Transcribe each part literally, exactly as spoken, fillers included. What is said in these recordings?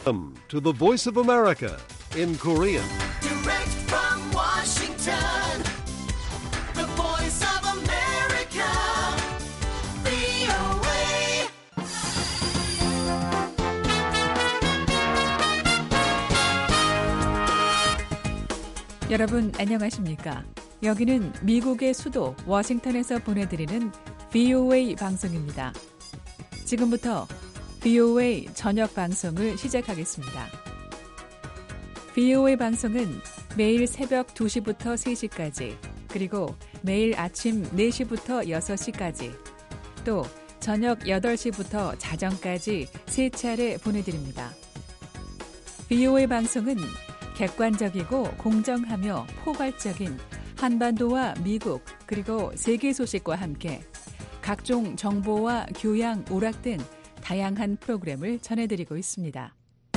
Welcome to the Voice of America in Korean. Direct from Washington, the Voice of America, 브이오에이. 여러분 안녕하십니까? 여기는 미국의 수도 워싱턴에서 보내드리는 브이오에이 방송입니다. 지금부터 브이오에이 저녁 방송을 시작하겠습니다. 브이오에이 방송은 매일 새벽 두 시부터 세 시까지, 그리고 매일 아침 네 시부터 여섯 시까지, 또 저녁 여덟 시부터 자정까지 세 차례 보내드립니다. 브이오에이 방송은 객관적이고 공정하며 포괄적인 한반도와 미국 그리고 세계 소식과 함께 각종 정보와 교양, 오락 등 다양한 프로그램을 전해드리고 있습니다.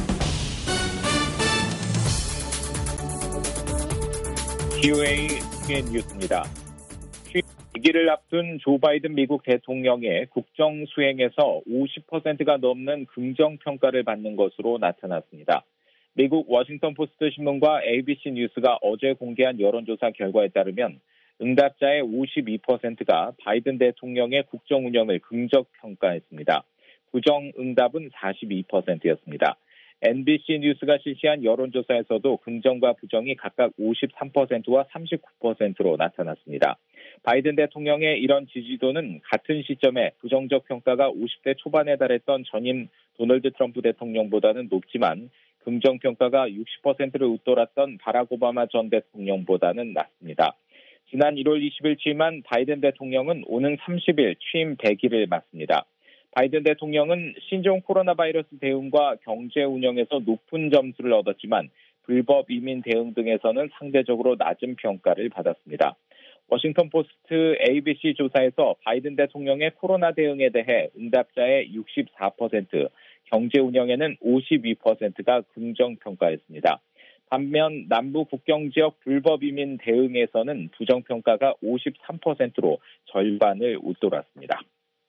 브이오에이 승인 뉴스입니다. 취임기를 앞둔 조 바이든 미국 대통령의 국정 수행에서 오십 퍼센트가 넘는 긍정평가를 받는 것으로 나타났습니다. 미국 워싱턴 포스트 신문과 에이비씨 뉴스가 어제 공개한 여론조사 결과에 따르면 응답자의 오십이 퍼센트가 바이든 대통령의 국정 운영을 긍정평가했습니다. 부정 응답은 사십이 퍼센트였습니다. 엔비씨 뉴스가 실시한 여론조사에서도 긍정과 부정이 각각 오십삼 퍼센트와 삼십구 퍼센트로 나타났습니다. 바이든 대통령의 이런 지지도는 같은 시점에 부정적 평가가 오십 대 초반에 달했던 전임 도널드 트럼프 대통령보다는 높지만 긍정평가가 육십 퍼센트를 웃돌았던 바락 오바마 전 대통령보다는 낮습니다. 지난 일월 이십일 취임한 바이든 대통령은 오는 삼십 일 취임 백 일을 맞습니다. 바이든 대통령은 신종 코로나 바이러스 대응과 경제 운영에서 높은 점수를 얻었지만 불법 이민 대응 등에서는 상대적으로 낮은 평가를 받았습니다. 워싱턴 포스트 에이비씨 조사에서 바이든 대통령의 코로나 대응에 대해 응답자의 육십사 퍼센트, 경제 운영에는 오십이 퍼센트가 긍정평가했습니다. 반면 남부 국경지역 불법 이민 대응에서는 부정평가가 오십삼 퍼센트로 절반을 웃돌았습니다.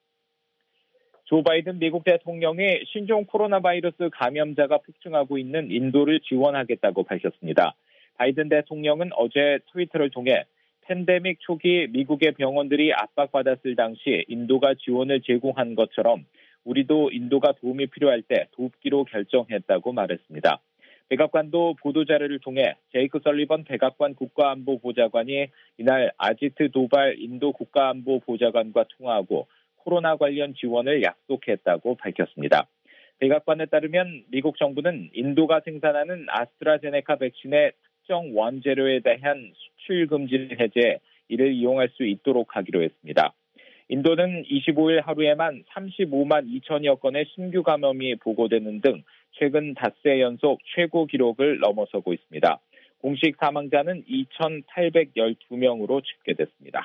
조 바이든 미국 대통령이 신종 코로나 바이러스 감염자가 폭증하고 있는 인도를 지원하겠다고 밝혔습니다. 바이든 대통령은 어제 트위터를 통해 팬데믹 초기 미국의 병원들이 압박받았을 당시 인도가 지원을 제공한 것처럼 우리도 인도가 도움이 필요할 때 돕기로 결정했다고 말했습니다. 백악관도 보도자료를 통해 제이크 설리번 백악관 국가안보보좌관이 이날 아지트 도발 인도 국가안보보좌관과 통화하고 코로나 관련 지원을 약속했다고 밝혔습니다. 백악관에 따르면 미국 정부는 인도가 생산하는 아스트라제네카 백신의 특정 원재료에 대한 수출 금지를 해제, 이를 이용할 수 있도록 하기로 했습니다. 인도는 이십오 일 하루에만 삼십오만 이천여 건의 신규 감염이 보고되는 등 최근 닷새 연속 최고 기록을 넘어서고 있습니다. 공식 사망자는 이천팔백십이 명으로 집계됐습니다.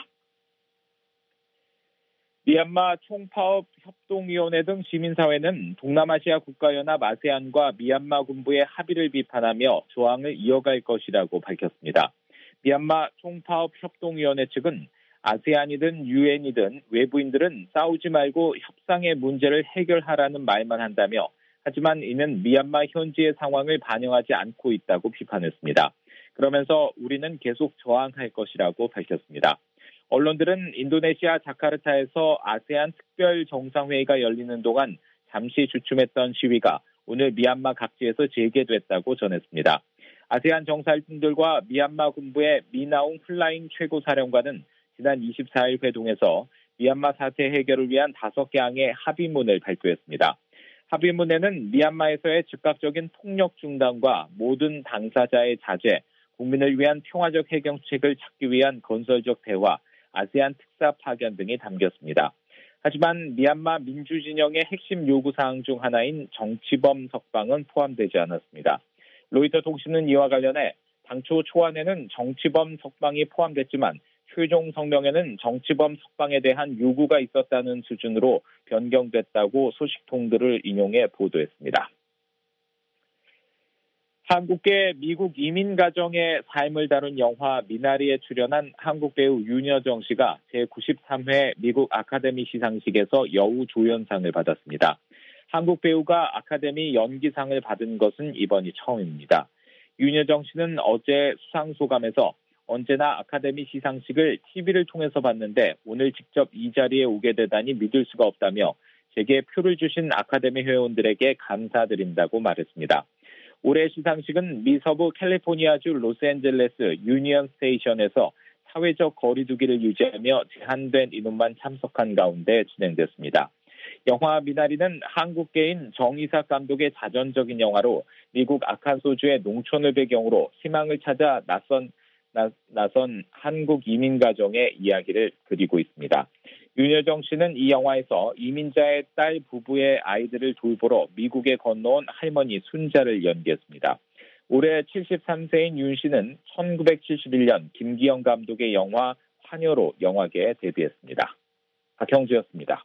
미얀마 총파업 협동위원회 등 시민사회는 동남아시아 국가연합 아세안과 미얀마 군부의 합의를 비판하며 저항을 이어갈 것이라고 밝혔습니다. 미얀마 총파업 협동위원회 측은 아세안이든 유엔이든 외부인들은 싸우지 말고 협상의 문제를 해결하라는 말만 한다며, 하지만 이는 미얀마 현지의 상황을 반영하지 않고 있다고 비판했습니다. 그러면서 우리는 계속 저항할 것이라고 밝혔습니다. 언론들은 인도네시아 자카르타에서 아세안 특별 정상회의가 열리는 동안 잠시 주춤했던 시위가 오늘 미얀마 각지에서 재개됐다고 전했습니다. 아세안 정상들과 미얀마 군부의 미나웅 플라잉 최고사령관은 지난 이십사 일 회동에서 미얀마 사태 해결을 위한 다섯 개항의 합의문을 발표했습니다. 합의문에는 미얀마에서의 즉각적인 폭력 중단과 모든 당사자의 자제, 국민을 위한 평화적 해결책을 찾기 위한 건설적 대화, 아세안 특사 파견 등이 담겼습니다. 하지만 미얀마 민주진영의 핵심 요구사항 중 하나인 정치범 석방은 포함되지 않았습니다. 로이터 통신은 이와 관련해 당초 초안에는 정치범 석방이 포함됐지만 최종 성명에는 정치범 석방에 대한 요구가 있었다는 수준으로 변경됐다고 소식통들을 인용해 보도했습니다. 한국계 미국 이민 가정의 삶을 다룬 영화 미나리에 출연한 한국 배우 윤여정 씨가 제구십삼 회 미국 아카데미 시상식에서 여우 조연상을 받았습니다. 한국 배우가 아카데미 연기상을 받은 것은 이번이 처음입니다. 윤여정 씨는 어제 수상소감에서 언제나 아카데미 시상식을 티비를 통해서 봤는데 오늘 직접 이 자리에 오게 되다니 믿을 수가 없다며 제게 표를 주신 아카데미 회원들에게 감사드린다고 말했습니다. 올해 시상식은 미서부 캘리포니아주 로스앤젤레스 유니언 스테이션에서 사회적 거리두기를 유지하며 제한된 인원만 참석한 가운데 진행됐습니다. 영화 미나리는 한국계인 정이삭 감독의 자전적인 영화로 미국 아칸소주의 농촌을 배경으로 희망을 찾아 낯선, 나, 나선 한국 이민 가정의 이야기를 그리고 있습니다. 윤여정 씨는 이 영화에서 이민자의 딸 부부의 아이들을 돌보러 미국에 건너온 할머니 순자를 연기했습니다. 올해 칠십삼 세인 윤 씨는 천구백칠십일 년 김기영 감독의 영화 환여로 영화계에 데뷔했습니다. 박형주였습니다.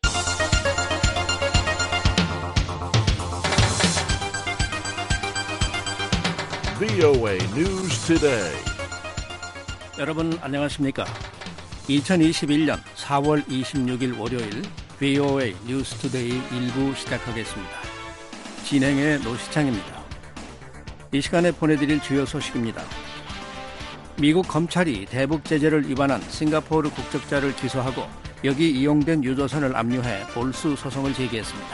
브이오에이 News Today. 여러분 안녕하십니까? 이천이십일 년 사월 이십육일 월요일 브이오에이 뉴스 투데이 일부 시작하겠습니다. 진행의 노시창입니다. 이 시간에 보내드릴 주요 소식입니다. 미국 검찰이 대북 제재를 위반한 싱가포르 국적자를 기소하고 여기 이용된 유조선을 압류해 몰수 소송을 제기했습니다.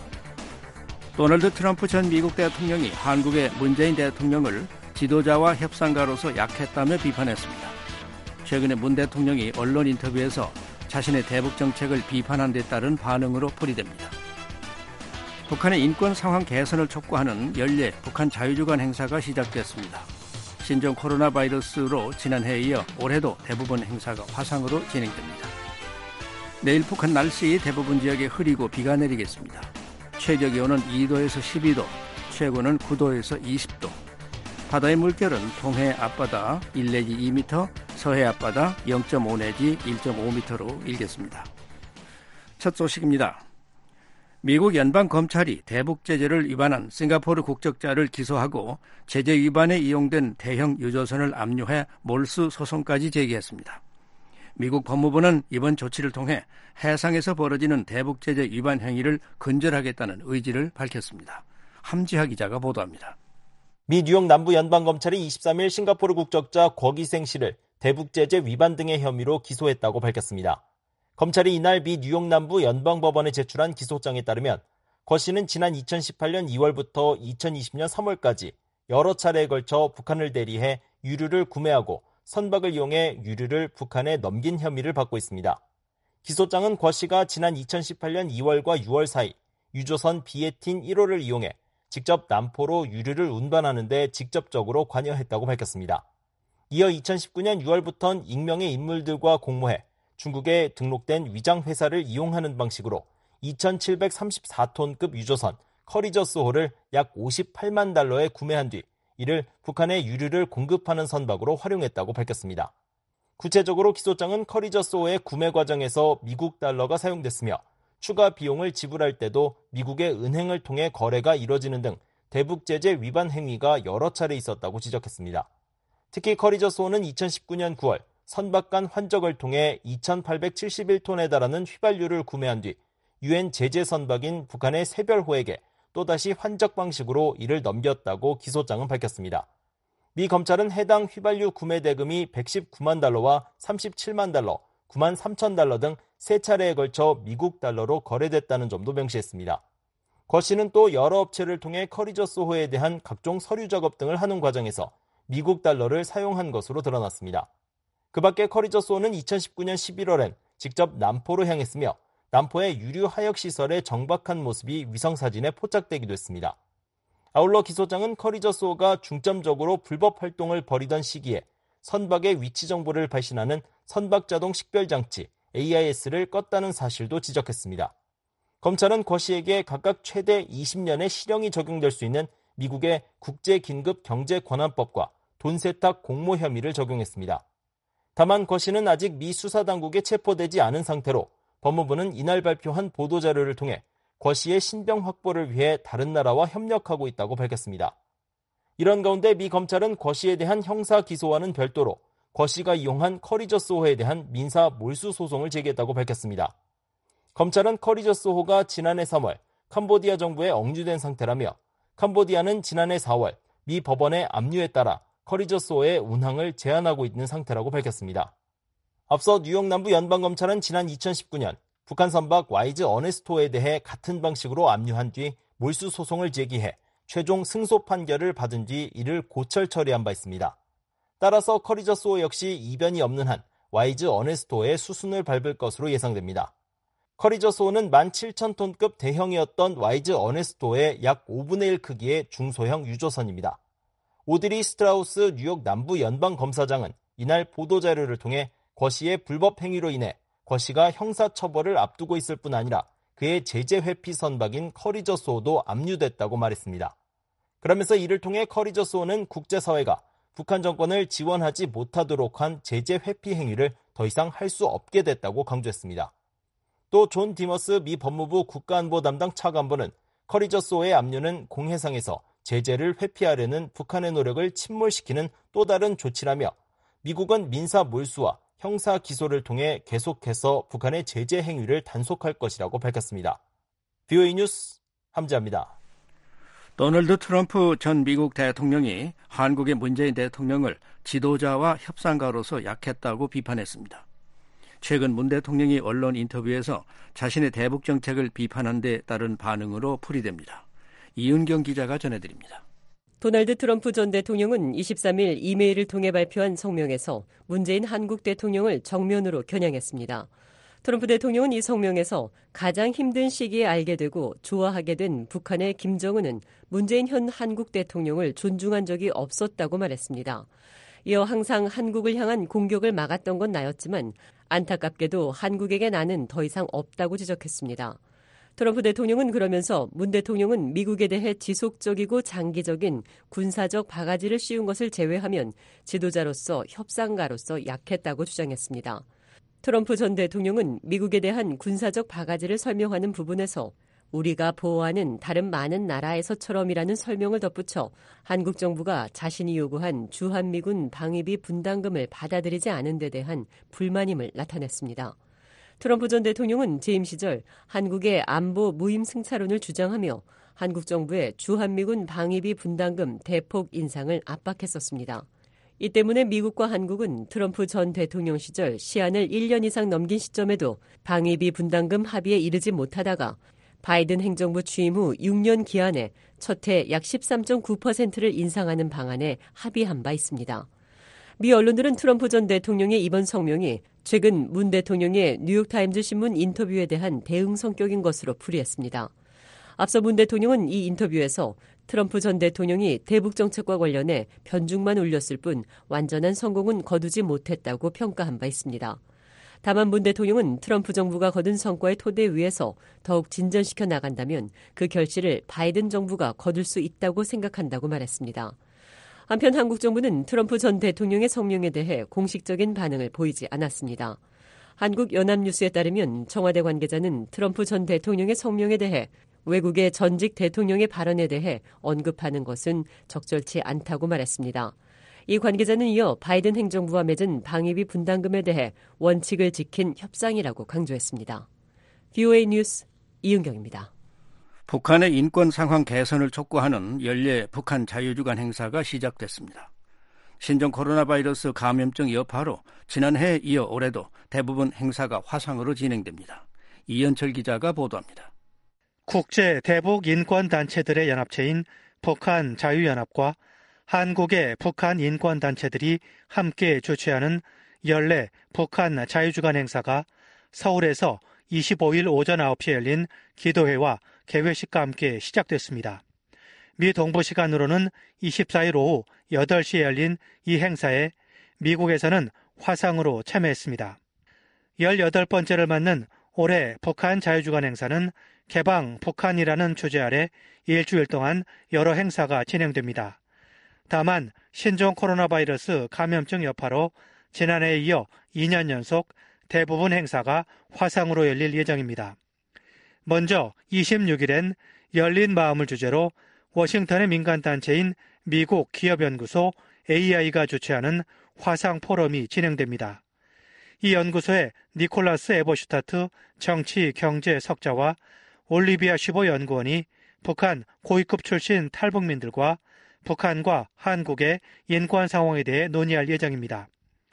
도널드 트럼프 전 미국 대통령이 한국의 문재인 대통령을 지도자와 협상가로서 약했다며 비판했습니다. 최근에 문 대통령이 언론 인터뷰에서 자신의 대북 정책을 비판한 데 따른 반응으로 풀이됩니다. 북한의 인권 상황 개선을 촉구하는 연례 북한 자유주간 행사가 시작됐습니다. 신종 코로나 바이러스로 지난해에 이어 올해도 대부분 행사가 화상으로 진행됩니다. 내일 북한 날씨 대부분 지역에 흐리고 비가 내리겠습니다. 최저 기온은 이 도에서 십이 도, 최고는 구 도에서 이십 도. 바다의 물결은 동해 앞바다 일 내지 이 미터, 서해 앞바다 영 점 오 내지 일 점 오 미터로 일겠습니다. 첫 소식입니다. 미국 연방검찰이 대북 제재를 위반한 싱가포르 국적자를 기소하고 제재 위반에 이용된 대형 유조선을 압류해 몰수 소송까지 제기했습니다. 미국 법무부는 이번 조치를 통해 해상에서 벌어지는 대북 제재 위반 행위를 근절하겠다는 의지를 밝혔습니다. 함지하 기자가 보도합니다. 미 뉴욕 남부연방검찰이 이십삼일 싱가포르 국적자 궈기생 씨를 대북제재 위반 등의 혐의로 기소했다고 밝혔습니다. 검찰이 이날 미 뉴욕 남부 연방법원에 제출한 기소장에 따르면 궈 씨는 지난 이천십팔년 이월부터 이천이십년 삼월까지 여러 차례에 걸쳐 북한을 대리해 유류를 구매하고 선박을 이용해 유류를 북한에 넘긴 혐의를 받고 있습니다. 기소장은 궈 씨가 지난 이천십팔년 이월과 유월 사이 유조선 비에틴 일 호를 이용해 직접 남포로 유류를 운반하는 데 직접적으로 관여했다고 밝혔습니다. 이어 이천십구년 유월부터는 익명의 인물들과 공모해 중국에 등록된 위장회사를 이용하는 방식으로 이천칠백삼십사 톤급 유조선 커리저스호를 약 오십팔만 달러에 구매한 뒤 이를 북한에 유류를 공급하는 선박으로 활용했다고 밝혔습니다. 구체적으로 기소장은 커리저스호의 구매 과정에서 미국 달러가 사용됐으며 추가 비용을 지불할 때도 미국의 은행을 통해 거래가 이뤄지는 등 대북제재 위반 행위가 여러 차례 있었다고 지적했습니다. 특히 커리저스호는 이천십구년 구월 선박 간 환적을 통해 이천팔백칠십일 톤에 달하는 휘발유를 구매한 뒤 유엔 제재 선박인 북한의 새별호에게 또다시 환적 방식으로 이를 넘겼다고 기소장은 밝혔습니다. 미 검찰은 해당 휘발유 구매 대금이 백십구만 달러와 삼십칠만 달러, 구만 삼천 달러 등 세 차례에 걸쳐 미국 달러로 거래됐다는 점도 명시했습니다. 궈 씨는 또 여러 업체를 통해 커리저스호에 대한 각종 서류 작업 등을 하는 과정에서 미국 달러를 사용한 것으로 드러났습니다. 그 밖에 커리저스호는 이천십구년 십일월엔 직접 남포로 향했으며 남포의 유류 하역 시설에 정박한 모습이 위성사진에 포착되기도 했습니다. 아울러 기소장은 커리저스호가 중점적으로 불법 활동을 벌이던 시기에 선박의 위치 정보를 발신하는 선박자동 식별장치 에이아이에스를 껐다는 사실도 지적했습니다. 검찰은 궈 씨에게 각각 최대 이십 년의 실형이 적용될 수 있는 미국의 국제긴급경제권한법과 돈세탁 공모 혐의를 적용했습니다. 다만 궈 씨는 아직 미 수사당국에 체포되지 않은 상태로 법무부는 이날 발표한 보도자료를 통해 궈 씨의 신병 확보를 위해 다른 나라와 협력하고 있다고 밝혔습니다. 이런 가운데 미 검찰은 궈 씨에 대한 형사 기소와는 별도로 궈 씨가 이용한 커리저스호에 대한 민사 몰수 소송을 제기했다고 밝혔습니다. 검찰은 커리저스호가 지난해 삼월 캄보디아 정부에 억류된 상태라며 캄보디아는 지난해 사월 미 법원의 압류에 따라 커리저소어의 운항을 제한하고 있는 상태라고 밝혔습니다. 앞서 뉴욕 남부 연방검찰은 지난 이천십구 년 북한 선박 와이즈 어네스토에 대해 같은 방식으로 압류한 뒤 몰수 소송을 제기해 최종 승소 판결을 받은 뒤 이를 고철 처리한 바 있습니다. 따라서 커리저소어 역시 이변이 없는 한 와이즈 어네스토의 수순을 밟을 것으로 예상됩니다. 커리저소어는 만 칠천 톤급 대형이었던 와이즈 어네스토의 약 오분의 일 크기의 중소형 유조선입니다. 오드리 스트라우스 뉴욕 남부 연방검사장은 이날 보도자료를 통해 거 씨의 불법 행위로 인해 거 씨가 형사처벌을 앞두고 있을 뿐 아니라 그의 제재 회피 선박인 커리저소어도 압류됐다고 말했습니다. 그러면서 이를 통해 커리저소어는 국제사회가 북한 정권을 지원하지 못하도록 한 제재 회피 행위를 더 이상 할 수 없게 됐다고 강조했습니다. 또 존 디머스 미 법무부 국가안보 담당 차관보는 커리저소어의 압류는 공해상에서 제재를 회피하려는 북한의 노력을 침몰시키는 또 다른 조치라며 미국은 민사 몰수와 형사 기소를 통해 계속해서 북한의 제재 행위를 단속할 것이라고 밝혔습니다. 브이오에이 뉴스 함지아입니다. 도널드 트럼프 전 미국 대통령이 한국의 문재인 대통령을 지도자와 협상가로서 약했다고 비판했습니다. 최근 문 대통령이 언론 인터뷰에서 자신의 대북 정책을 비판한 데 따른 반응으로 풀이됩니다. 이은경 기자가 전해드립니다. 도널드 트럼프 전 대통령은 이십삼 일 이메일을 통해 발표한 성명에서 문재인 한국 대통령을 정면으로 겨냥했습니다. 트럼프 대통령은 이 성명에서 가장 힘든 시기에 알게 되고 좋아하게 된 북한의 김정은은 문재인 현 한국 대통령을 존중한 적이 없었다고 말했습니다. 이어 항상 한국을 향한 공격을 막았던 건 나였지만 안타깝게도 한국에게 나는 더 이상 없다고 지적했습니다. 트럼프 대통령은 그러면서 문 대통령은 미국에 대해 지속적이고 장기적인 군사적 바가지를 씌운 것을 제외하면 지도자로서 협상가로서 약했다고 주장했습니다. 트럼프 전 대통령은 미국에 대한 군사적 바가지를 설명하는 부분에서 우리가 보호하는 다른 많은 나라에서처럼이라는 설명을 덧붙여 한국 정부가 자신이 요구한 주한미군 방위비 분담금을 받아들이지 않은 데 대한 불만임을 나타냈습니다. 트럼프 전 대통령은 재임 시절 한국의 안보 무임 승차론을 주장하며 한국 정부의 주한미군 방위비 분담금 대폭 인상을 압박했었습니다. 이 때문에 미국과 한국은 트럼프 전 대통령 시절 시한을 일 년 이상 넘긴 시점에도 방위비 분담금 합의에 이르지 못하다가 바이든 행정부 취임 후 육 년 기한에 첫 해 약 십삼 점 구 퍼센트를 인상하는 방안에 합의한 바 있습니다. 미 언론들은 트럼프 전 대통령의 이번 성명이 최근 문 대통령의 뉴욕타임즈 신문 인터뷰에 대한 대응 성격인 것으로 풀이했습니다. 앞서 문 대통령은 이 인터뷰에서 트럼프 전 대통령이 대북 정책과 관련해 변죽만 울렸을 뿐 완전한 성공은 거두지 못했다고 평가한 바 있습니다. 다만 문 대통령은 트럼프 정부가 거둔 성과의 토대 위에서 더욱 진전시켜 나간다면 그 결실을 바이든 정부가 거둘 수 있다고 생각한다고 말했습니다. 한편 한국 정부는 트럼프 전 대통령의 성명에 대해 공식적인 반응을 보이지 않았습니다. 한국연합뉴스에 따르면 청와대 관계자는 트럼프 전 대통령의 성명에 대해 외국의 전직 대통령의 발언에 대해 언급하는 것은 적절치 않다고 말했습니다. 이 관계자는 이어 바이든 행정부와 맺은 방위비 분담금에 대해 원칙을 지킨 협상이라고 강조했습니다. 브이오에이 뉴스 이은경입니다. 북한의 인권 상황 개선을 촉구하는 연례 북한 자유주간 행사가 시작됐습니다. 신종 코로나 바이러스 감염증 여파로 지난해에 이어 올해도 대부분 행사가 화상으로 진행됩니다. 이현철 기자가 보도합니다. 국제 대북 인권단체들의 연합체인 북한 자유연합과 한국의 북한 인권단체들이 함께 주최하는 연례 북한 자유주간 행사가 서울에서 이십오 일 오전 아홉 시에 열린 기도회와 개회식과 함께 시작됐습니다. 미 동부 시간으로는 이십사 일 오후 여덟 시에 열린 이 행사에 미국에서는 화상으로 참여했습니다. 열여덟 번째를 맞는 올해 북한 자유주간 행사는 개방 북한이라는 주제 아래 일주일 동안 여러 행사가 진행됩니다. 다만 신종 코로나 바이러스 감염증 여파로 지난해에 이어 이 년 연속 대부분 행사가 화상으로 열릴 예정입니다. 먼저 이십육 일엔 열린 마음을 주제로 워싱턴의 민간단체인 미국 기업연구소 에이아이가 주최하는 화상 포럼이 진행됩니다. 이 연구소의 니콜라스 에버슈타트 정치 경제 석자와 올리비아 슈보 연구원이 북한 고위급 출신 탈북민들과 북한과 한국의 인권 상황에 대해 논의할 예정입니다.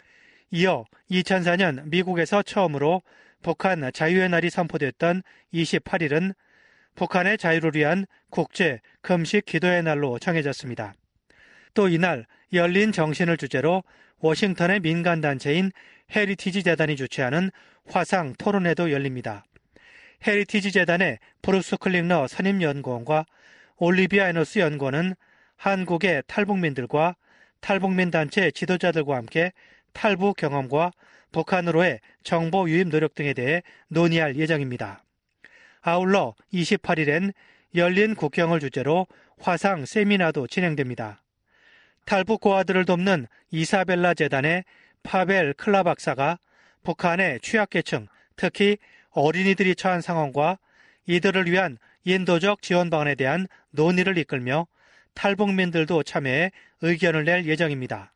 이어 이천사 년 미국에서 처음으로 북한 자유의 날이 선포됐던 이십팔 일은 북한의 자유를 위한 국제 금식 기도의 날로 정해졌습니다. 또 이날 열린 정신을 주제로 워싱턴의 민간단체인 헤리티지 재단이 주최하는 화상 토론회도 열립니다. 헤리티지 재단의 브루스 클링러 선임연구원과 올리비아 에너스 연구원은 한국의 탈북민들과 탈북민 단체 지도자들과 함께 탈북 경험과 북한으로의 정보 유입 노력 등에 대해 논의할 예정입니다. 아울러 이십팔 일엔 열린 국경을 주제로 화상 세미나도 진행됩니다. 탈북 고아들을 돕는 이사벨라 재단의 파벨 클라 박사가 북한의 취약계층, 특히 어린이들이 처한 상황과 이들을 위한 인도적 지원 방안에 대한 논의를 이끌며 탈북민들도 참여해 의견을 낼 예정입니다.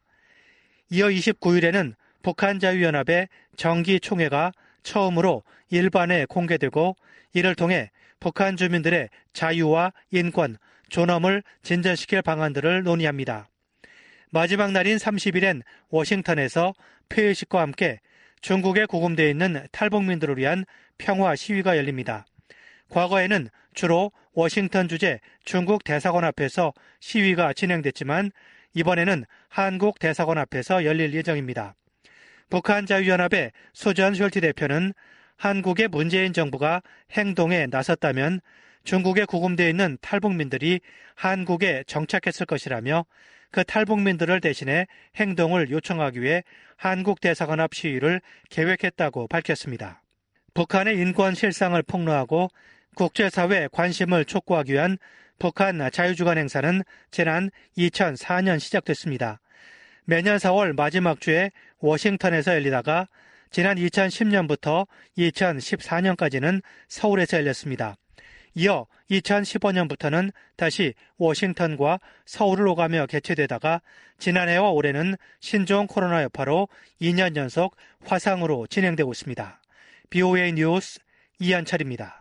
이어 이십구 일에는 북한자유연합의 정기총회가 처음으로 일반에 공개되고 이를 통해 북한 주민들의 자유와 인권, 존엄을 진전시킬 방안들을 논의합니다. 마지막 날인 삼십 일엔 워싱턴에서 폐의식과 함께 중국에 구금되어 있는 탈북민들을 위한 평화 시위가 열립니다. 과거에는 주로 워싱턴 주재 중국 대사관 앞에서 시위가 진행됐지만 이번에는 한국 대사관 앞에서 열릴 예정입니다. 북한자유연합의 수전 숄티 대표는 한국의 문재인 정부가 행동에 나섰다면 중국에 구금되어 있는 탈북민들이 한국에 정착했을 것이라며 그 탈북민들을 대신해 행동을 요청하기 위해 한국 대사관 앞 시위를 계획했다고 밝혔습니다. 북한의 인권 실상을 폭로하고 국제사회 관심을 촉구하기 위한 북한 자유주간 행사는 지난 이천사 년 시작됐습니다. 매년 사월 마지막 주에 워싱턴에서 열리다가 지난 이천십 년부터 이천십사 년까지는 서울에서 열렸습니다. 이어 이천십오 년부터는 다시 워싱턴과 서울을 오가며 개최되다가 지난해와 올해는 신종 코로나 여파로 이 년 연속 화상으로 진행되고 있습니다. 비오에이 뉴스 이한철입니다.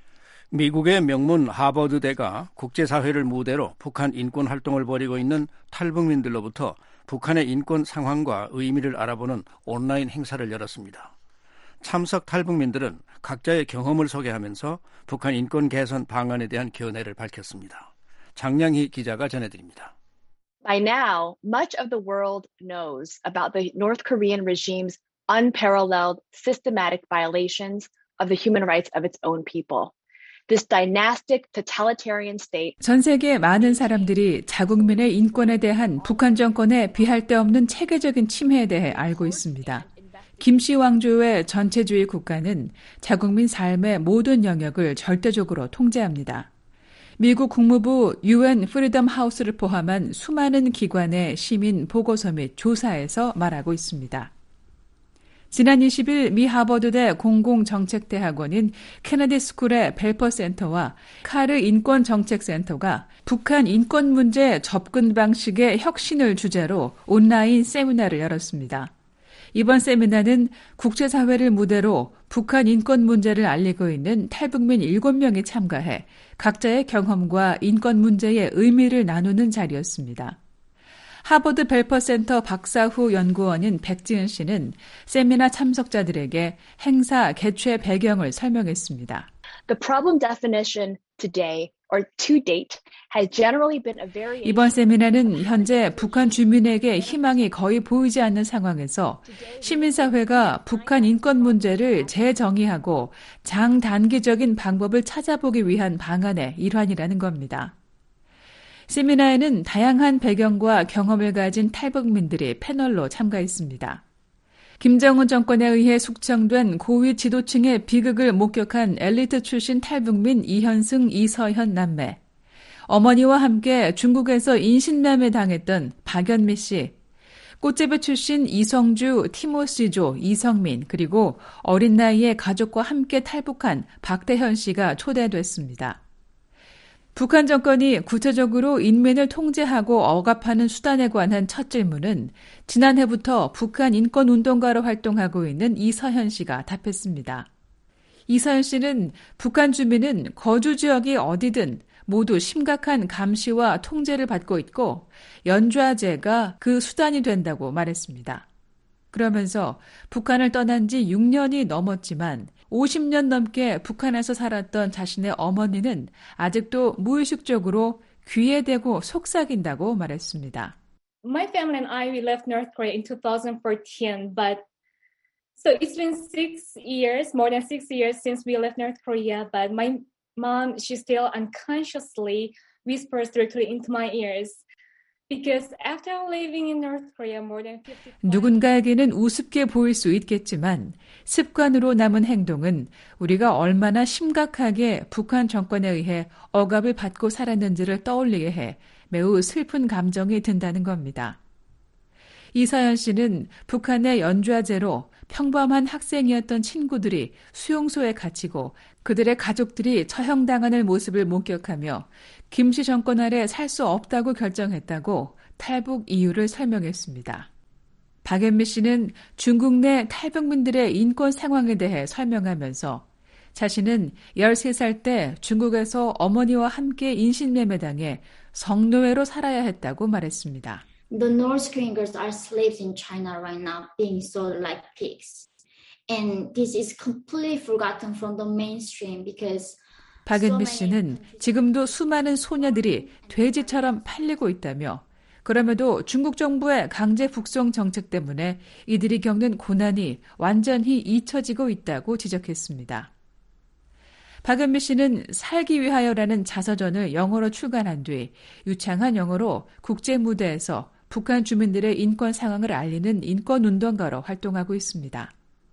미국의 명문 하버드대가 국제사회를 무대로 북한 인권 활동을 벌이고 있는 탈북민들로부터 북한의 인권 상황과 의미를 알아보는 온라인 행사를 열었습니다. 참석 탈북민들은 각자의 경험을 소개하면서 북한 인권 개선 방안에 대한 견해를 밝혔습니다. 장량희 기자가 전해드립니다. By now, much of the world knows about the North Korean regime's unparalleled systematic violations of the human rights of its own people. This dynastic totalitarian state. 전 세계 많은 사람들이 자국민의 인권에 대한 북한 정권의 비할 데 없는 체계적인 침해에 대해 알고 있습니다. 김씨 왕조의 전체주의 국가는 자국민 삶의 모든 영역을 절대적으로 통제합니다. 미국 국무부 유엔 프리덤 하우스를 포함한 수많은 기관의 시민 보고서 및 조사에서 말하고 있습니다. 지난 이십 일 미 하버드대 공공정책대학원인 케네디 스쿨의 벨퍼 센터와 카르 인권정책센터가 북한 인권 문제 접근 방식의 혁신을 주제로 온라인 세미나를 열었습니다. 이번 세미나는 국제사회를 무대로 북한 인권 문제를 알리고 있는 탈북민 일곱 명이 참가해 각자의 경험과 인권 문제의 의미를 나누는 자리였습니다. 하버드 벨퍼 센터 박사후 연구원인 백지은 씨는 세미나 참석자들에게 행사 개최 배경을 설명했습니다. The problem definition today or to date has generally been a very 이번 세미나는 현재 북한 주민에게 희망이 거의 보이지 않는 상황에서 시민사회가 북한 인권 문제를 재정의하고 장단기적인 방법을 찾아보기 위한 방안의 일환이라는 겁니다. 세미나에는 다양한 배경과 경험을 가진 탈북민들이 패널로 참가했습니다. 김정은 정권에 의해 숙청된 고위 지도층의 비극을 목격한 엘리트 출신 탈북민 이현승, 이서현 남매, 어머니와 함께 중국에서 인신매매 당했던 박연미 씨, 꽃재배 출신 이성주, 티모시조, 이성민, 그리고 어린 나이에 가족과 함께 탈북한 박대현 씨가 초대됐습니다. 북한 정권이 구체적으로 인민을 통제하고 억압하는 수단에 관한 첫 질문은 지난해부터 북한 인권운동가로 활동하고 있는 이서현 씨가 답했습니다. 이서연 씨는 북한 주민은 거주 지역이 어디든 모두 심각한 감시와 통제를 받고 있고 연좌제가 그 수단이 된다고 말했습니다. 그러면서 북한을 떠난 지 육 년이 넘었지만 오십 년 넘게 북한에서 살았던 자신의 어머니는 아직도 무의식적으로 귀에 대고 속삭인다고 말했습니다. My family and I, we left North Korea in twenty fourteen, but so it's been six years, more than six years since we left North Korea, but my mom, she still unconsciously whispers directly into my ears. Because after living in North Korea more than fifty 누군가에게는 우습게 보일 수 있겠지만 습관으로 남은 행동은 우리가 얼마나 심각하게 북한 정권에 의해 억압을 받고 살았는지를 떠올리게 해 매우 슬픈 감정이 든다는 겁니다. 이서연 씨는 북한의 연좌제로 평범한 학생이었던 친구들이 수용소에 갇히고 그들의 가족들이 처형당하는 모습을 목격하며 김씨 정권 아래 살 수 없다고 결정했다고 탈북 이유를 설명했습니다. 박연미 씨는 중국 내 탈북민들의 인권 상황에 대해 설명하면서 자신은 열세 살 때 중국에서 어머니와 함께 인신매매당해 성노예로 살아야 했다고 말했습니다. The North Korean girls are slaves in China right now, being sold like pigs. And this is completely forgotten from the mainstream because 박은미 씨는 지금도 수많은 소녀들이 돼지처럼 팔리고 있다며 그럼에도 중국 정부의 강제 북송 정책 때문에 이들이 겪는 고난이 완전히 잊혀지고 있다고 지적했습니다. 박은미 씨는 살기 위하여라는 자서전을 영어로 출간한 뒤 유창한 영어로 국제 무대에서 북한 주민들의 인권 상황을 알리는 인권운동가로 활동하고 있습니다.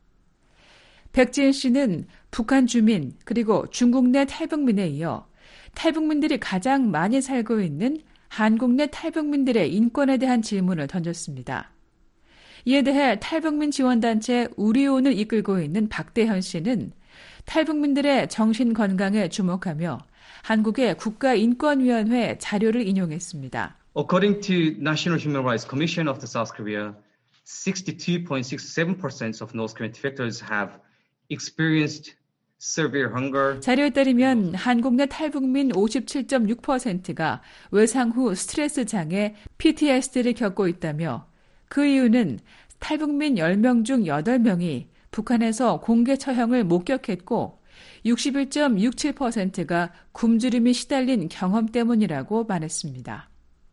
백지은 씨는 북한 주민 그리고 중국 내 탈북민에 이어 탈북민들이 가장 많이 살고 있는 한국 내 탈북민들의 인권에 대한 질문을 던졌습니다. 이에 대해 탈북민 지원단체 우리온을 이끌고 있는 박대현 씨는 탈북민들의 정신 건강에 주목하며 한국의 국가인권위원회 자료를 인용했습니다. According to National Human Rights Commission of the South Korea, sixty-two point six seven percent of North Korean defectors have experienced severe hunger. 자료에 따르면 한국 내 탈북민 오십칠 점 육 퍼센트가 외상 후 스트레스 장애 피티에스디를 겪고 있다며 그 이유는 탈북민 열 명 중 여덟 명이 북한에서 공개 처형을 목격했고 육십일 점 육칠 퍼센트가 굶주림이 시달린 경험 때문이라고 말했습니다.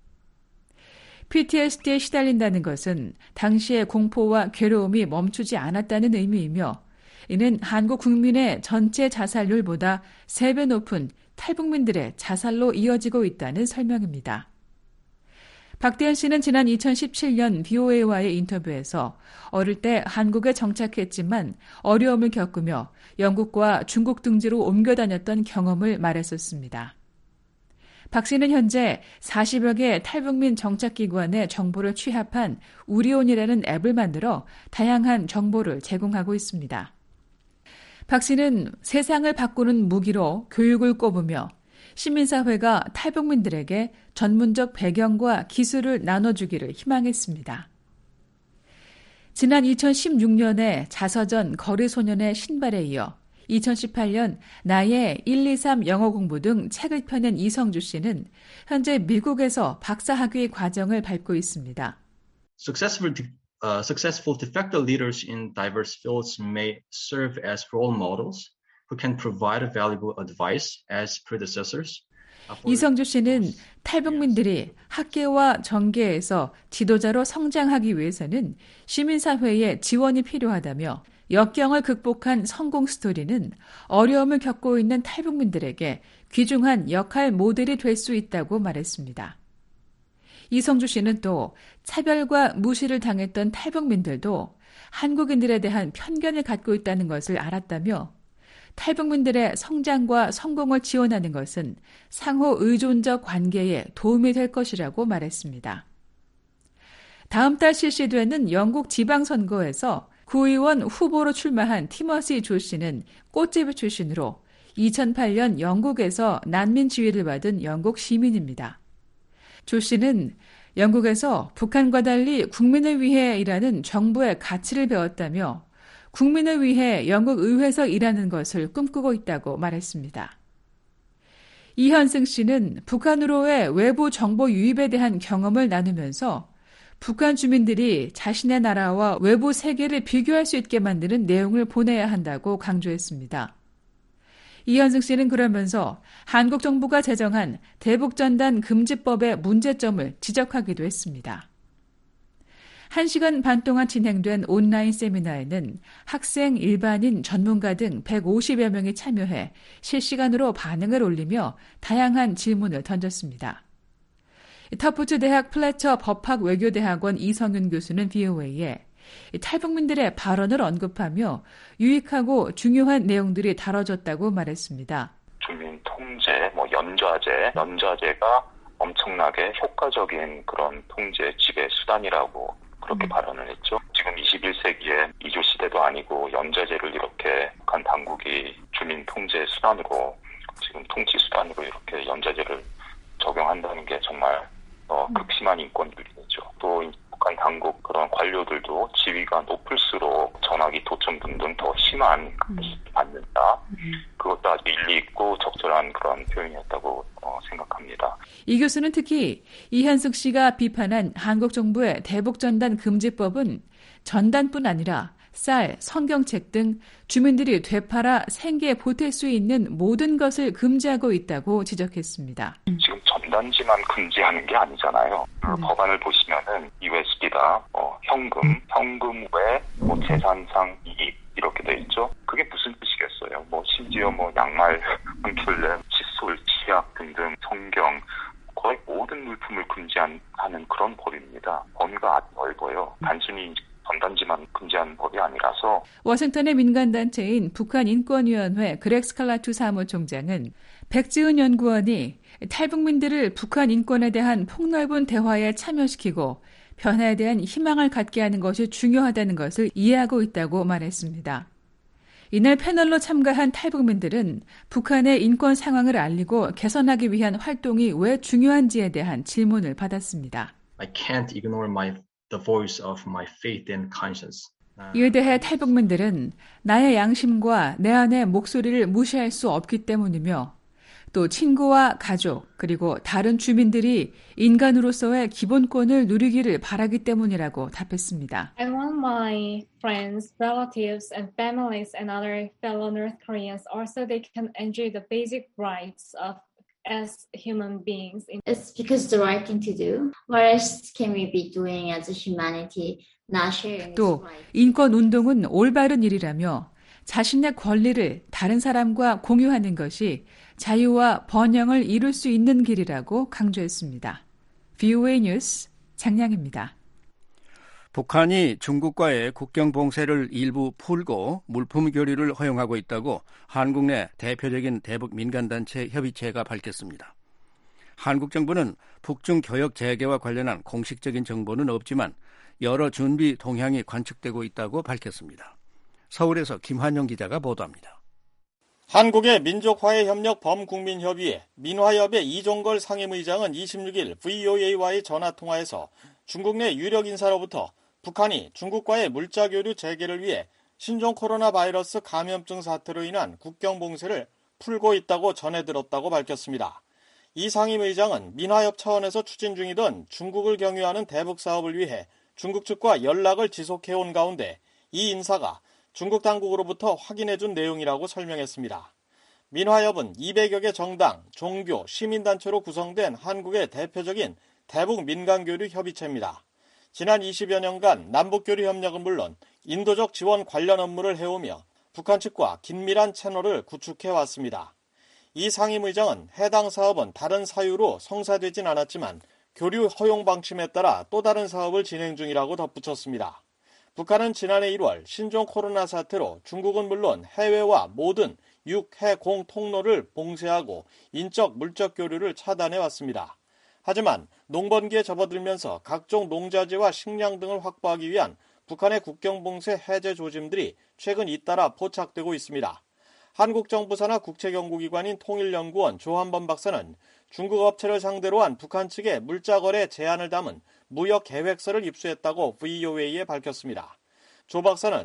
피티에스디에 시달린다는 것은 당시의 공포와 괴로움이 멈추지 않았다는 의미이며 이는 한국 국민의 전체 자살률보다 세 배 높은 탈북민들의 자살로 이어지고 있다는 설명입니다. 박대현 씨는 지난 이천십칠 년 비오에이와의 인터뷰에서 어릴 때 한국에 정착했지만 어려움을 겪으며 영국과 중국 등지로 옮겨 다녔던 경험을 말했었습니다. 박 씨는 현재 사십여 개 탈북민 정착기관의 정보를 취합한 우리온이라는 앱을 만들어 다양한 정보를 제공하고 있습니다. 박 씨는 세상을 바꾸는 무기로 교육을 꼽으며 시민사회가 탈북민들에게 전문적 배경과 기술을 나눠주기를 희망했습니다. 지난 이천십육 년에 자서전 거리소년의 신발에 이어 이천십팔 년 나의 일, 이, 삼 영어 공부 등 책을 펴낸 이성주 씨는 현재 미국에서 박사학위 과정을 밟고 있습니다. Successful, uh, successful de facto leaders in diverse fields may serve as role models who can provide valuable advice as predecessors. 이성주 씨는 탈북민들이 학계와 정계에서 지도자로 성장하기 위해서는 시민사회의 지원이 필요하다며 역경을 극복한 성공 스토리는 어려움을 겪고 있는 탈북민들에게 귀중한 역할 모델이 될 수 있다고 말했습니다. 이성주 씨는 또 차별과 무시를 당했던 탈북민들도 한국인들에 대한 편견을 갖고 있다는 것을 알았다며 탈북민들의 성장과 성공을 지원하는 것은 상호 의존적 관계에 도움이 될 것이라고 말했습니다. 다음 달 실시되는 영국 지방선거에서 구의원 후보로 출마한 티머시 조 씨는 꽃제비 출신으로 이천팔 년 영국에서 난민 지위를 받은 영국 시민입니다. 조 씨는 영국에서 북한과 달리 국민을 위해 일하는 정부의 가치를 배웠다며 국민을 위해 영국 의회에서 일하는 것을 꿈꾸고 있다고 말했습니다. 이현승 씨는 북한으로의 외부 정보 유입에 대한 경험을 나누면서 북한 주민들이 자신의 나라와 외부 세계를 비교할 수 있게 만드는 내용을 보내야 한다고 강조했습니다. 이현승 씨는 그러면서 한국 정부가 제정한 대북전단 금지법의 문제점을 지적하기도 했습니다. 한 시간 반 동안 진행된 온라인 세미나에는 학생, 일반인, 전문가 등 백오십여 명이 참여해 실시간으로 반응을 올리며 다양한 질문을 던졌습니다. 터프트 대학 플래처 법학 외교대학원 이성윤 교수는 브이오에이에 탈북민들의 발언을 언급하며 유익하고 중요한 내용들이 다뤄졌다고 말했습니다. 주민 통제, 뭐 연좌제, 연좌제가 엄청나게 효과적인 그런 통제 지배 수단이라고 그렇게 음. 발언을 했죠. 지금 이십일 세기에 이조 시대도 아니고 연좌제를 이렇게 북한 당국이 주민 통제 수단으로 지금 통치 수단으로 이렇게 연좌제를 적용한다는 게 정말 어, 극심한 인권 위반이죠. 또 북한 당국 그런 관료들도 지위가 높을수록 전화기 도청 등등 더 심한 것을 받는다. 그것도 아주 일리 있고 적절한 그런 표현이었다고 어, 생각합니다. 이 교수는 특히 이현숙 씨가 비판한 한국 정부의 대북전단 금지법은 전단뿐 아니라 쌀, 성경책 등 주민들이 되팔아 생계에 보탤 수 있는 모든 것을 금지하고 있다고 지적했습니다. 지금 전단지만 금지하는 게 아니잖아요. 그 네. 법안을 보시면은 유에스비다, 어, 현금, 현금 외 뭐 재산상 이익 이렇게 돼 있죠. 그게 무슨 뜻이겠어요? 뭐 심지어 뭐 양말 한 켤레, 칫솔, 치약 등등 성경 거의 모든 물품을 금지하는 그런 법입니다. 범위가 아주 넓어요. 단순히 전단지만 금지하는 법이 아니라서. 워싱턴의 민간단체인 북한인권위원회 그렉 스칼라투 사무총장은 백지은 연구원이 탈북민들을 북한 인권에 대한 폭넓은 대화에 참여시키고 변화에 대한 희망을 갖게 하는 것이 중요하다는 것을 이해하고 있다고 말했습니다. 이날 패널로 참가한 탈북민들은 북한의 인권 상황을 알리고 개선하기 위한 활동이 왜 중요한지에 대한 질문을 받았습니다. I can't ignore my the voice of my faith and conscience. 이에 대해 탈북민들은 나의 양심과 내 안의 목소리를 무시할 수 없기 때문이며 또 친구와 가족 그리고 다른 주민들이 인간으로서의 기본권을 누리기를 바라기 때문이라고 답했습니다. I want my friends, relatives and families and other fellow North Koreans also they can enjoy the basic rights of as human beings. It's because the right thing to do. What else can we be doing as a humanity? Not sharing. 또 인권 운동은 올바른 일이라며 자신의 권리를 다른 사람과 공유하는 것이 자유와 번영을 이룰 수 있는 길이라고 강조했습니다. 브이오에이 뉴스 장량입니다. 북한이 중국과의 국경 봉쇄를 일부 풀고 물품 교류를 허용하고 있다고 한국 내 대표적인 대북 민간단체 협의체가 밝혔습니다. 한국 정부는 북중 교역 재개와 관련한 공식적인 정보는 없지만 여러 준비 동향이 관측되고 있다고 밝혔습니다. 서울에서 김환영 기자가 보도합니다. 한국의 민족화해협력 범국민협의회 민화협의 이종걸 상임의장은 이십육일 브이오에이와의 전화통화에서 중국 내 유력 인사로부터 북한이 중국과의 물자교류 재개를 위해 신종 코로나 바이러스 감염증 사태로 인한 국경 봉쇄를 풀고 있다고 전해 들었다고 밝혔습니다. 이 상임의장은 민화협 차원에서 추진 중이던 중국을 경유하는 대북 사업을 위해 중국 측과 연락을 지속해온 가운데 이 인사가 중국 당국으로부터 확인해준 내용이라고 설명했습니다. 민화협은 이백여 개 정당, 종교, 시민단체로 구성된 한국의 대표적인 대북 민간교류 협의체입니다. 지난 이십여 년간 남북교류 협력은 물론 인도적 지원 관련 업무를 해오며 북한 측과 긴밀한 채널을 구축해왔습니다. 이 상임의장은 해당 사업은 다른 사유로 성사되진 않았지만 교류 허용 방침에 따라 또 다른 사업을 진행 중이라고 덧붙였습니다. 북한은 지난해 일월 신종 코로나 사태로 중국은 물론 해외와 모든 육, 해, 공 통로를 봉쇄하고 인적, 물적 교류를 차단해왔습니다. 하지만 농번기에 접어들면서 각종 농자재와 식량 등을 확보하기 위한 북한의 국경 봉쇄 해제 조짐들이 최근 잇따라 포착되고 있습니다. 한국 정부 산하 국책연구기관인 통일연구원 조한범 박사는 중국 업체를 상대로 한 북한 측의 물자거래 제한을 담은 무역 계획서를 입수했다고 브이오에이에 밝혔습니다. 조 박사는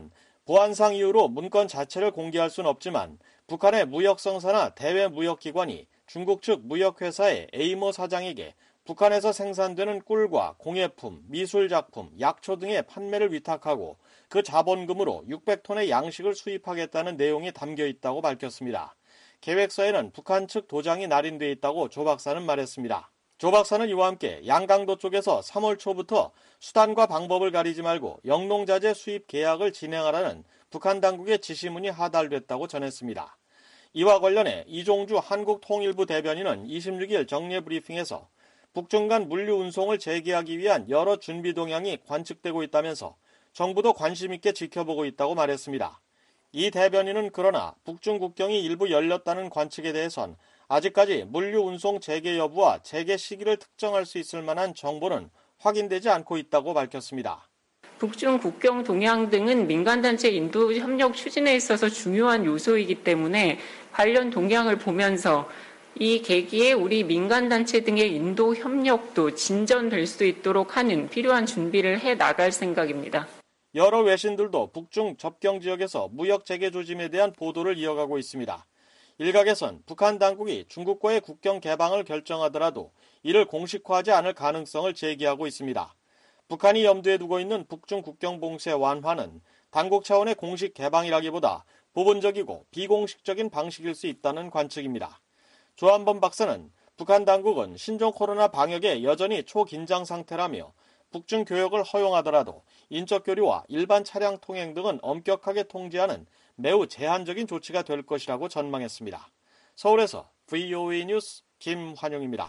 보안상 이유로 문건 자체를 공개할 수는 없지만 북한의 무역성사나 대외무역기관이 중국 측 무역회사의 에이모 사장에게 북한에서 생산되는 꿀과 공예품, 미술작품, 약초 등의 판매를 위탁하고 그 자본금으로 육백 톤의 양식을 수입하겠다는 내용이 담겨 있다고 밝혔습니다. 계획서에는 북한 측 도장이 날인돼 있다고 조 박사는 말했습니다. 조 박사는 이와 함께 양강도 쪽에서 삼월 초부터 수단과 방법을 가리지 말고 영농자재 수입 계약을 진행하라는 북한 당국의 지시문이 하달됐다고 전했습니다. 이와 관련해 이종주 한국통일부 대변인은 이십육 일 정례 브리핑에서 북중 간 물류 운송을 재개하기 위한 여러 준비 동향이 관측되고 있다면서 정부도 관심 있게 지켜보고 있다고 말했습니다. 이 대변인은 그러나 북중 국경이 일부 열렸다는 관측에 대해선 아직까지 물류 운송 재개 여부와 재개 시기를 특정할 수 있을 만한 정보는 확인되지 않고 있다고 밝혔습니다. 북중 국경 동향 등은 민간단체 인도 협력 추진에 있어서 중요한 요소이기 때문에 관련 동향을 보면서 이 계기에 우리 민간단체 등의 인도 협력도 진전될 수 있도록 하는 필요한 준비를 해 나갈 생각입니다. 여러 외신들도 북중 접경 지역에서 무역 재개 조짐에 대한 보도를 이어가고 있습니다. 일각에선 북한 당국이 중국과의 국경 개방을 결정하더라도 이를 공식화하지 않을 가능성을 제기하고 있습니다. 북한이 염두에 두고 있는 북중 국경 봉쇄 완화는 당국 차원의 공식 개방이라기보다 부분적이고 비공식적인 방식일 수 있다는 관측입니다. 조한범 박사는 북한 당국은 신종 코로나 방역에 여전히 초긴장 상태라며 북중 교역을 허용하더라도 인적 교류와 일반 차량 통행 등은 엄격하게 통제하는 매우 제한적인 조치가 될 것이라고 전망했습니다. 서울에서 브이오에이 뉴스 김환용입니다.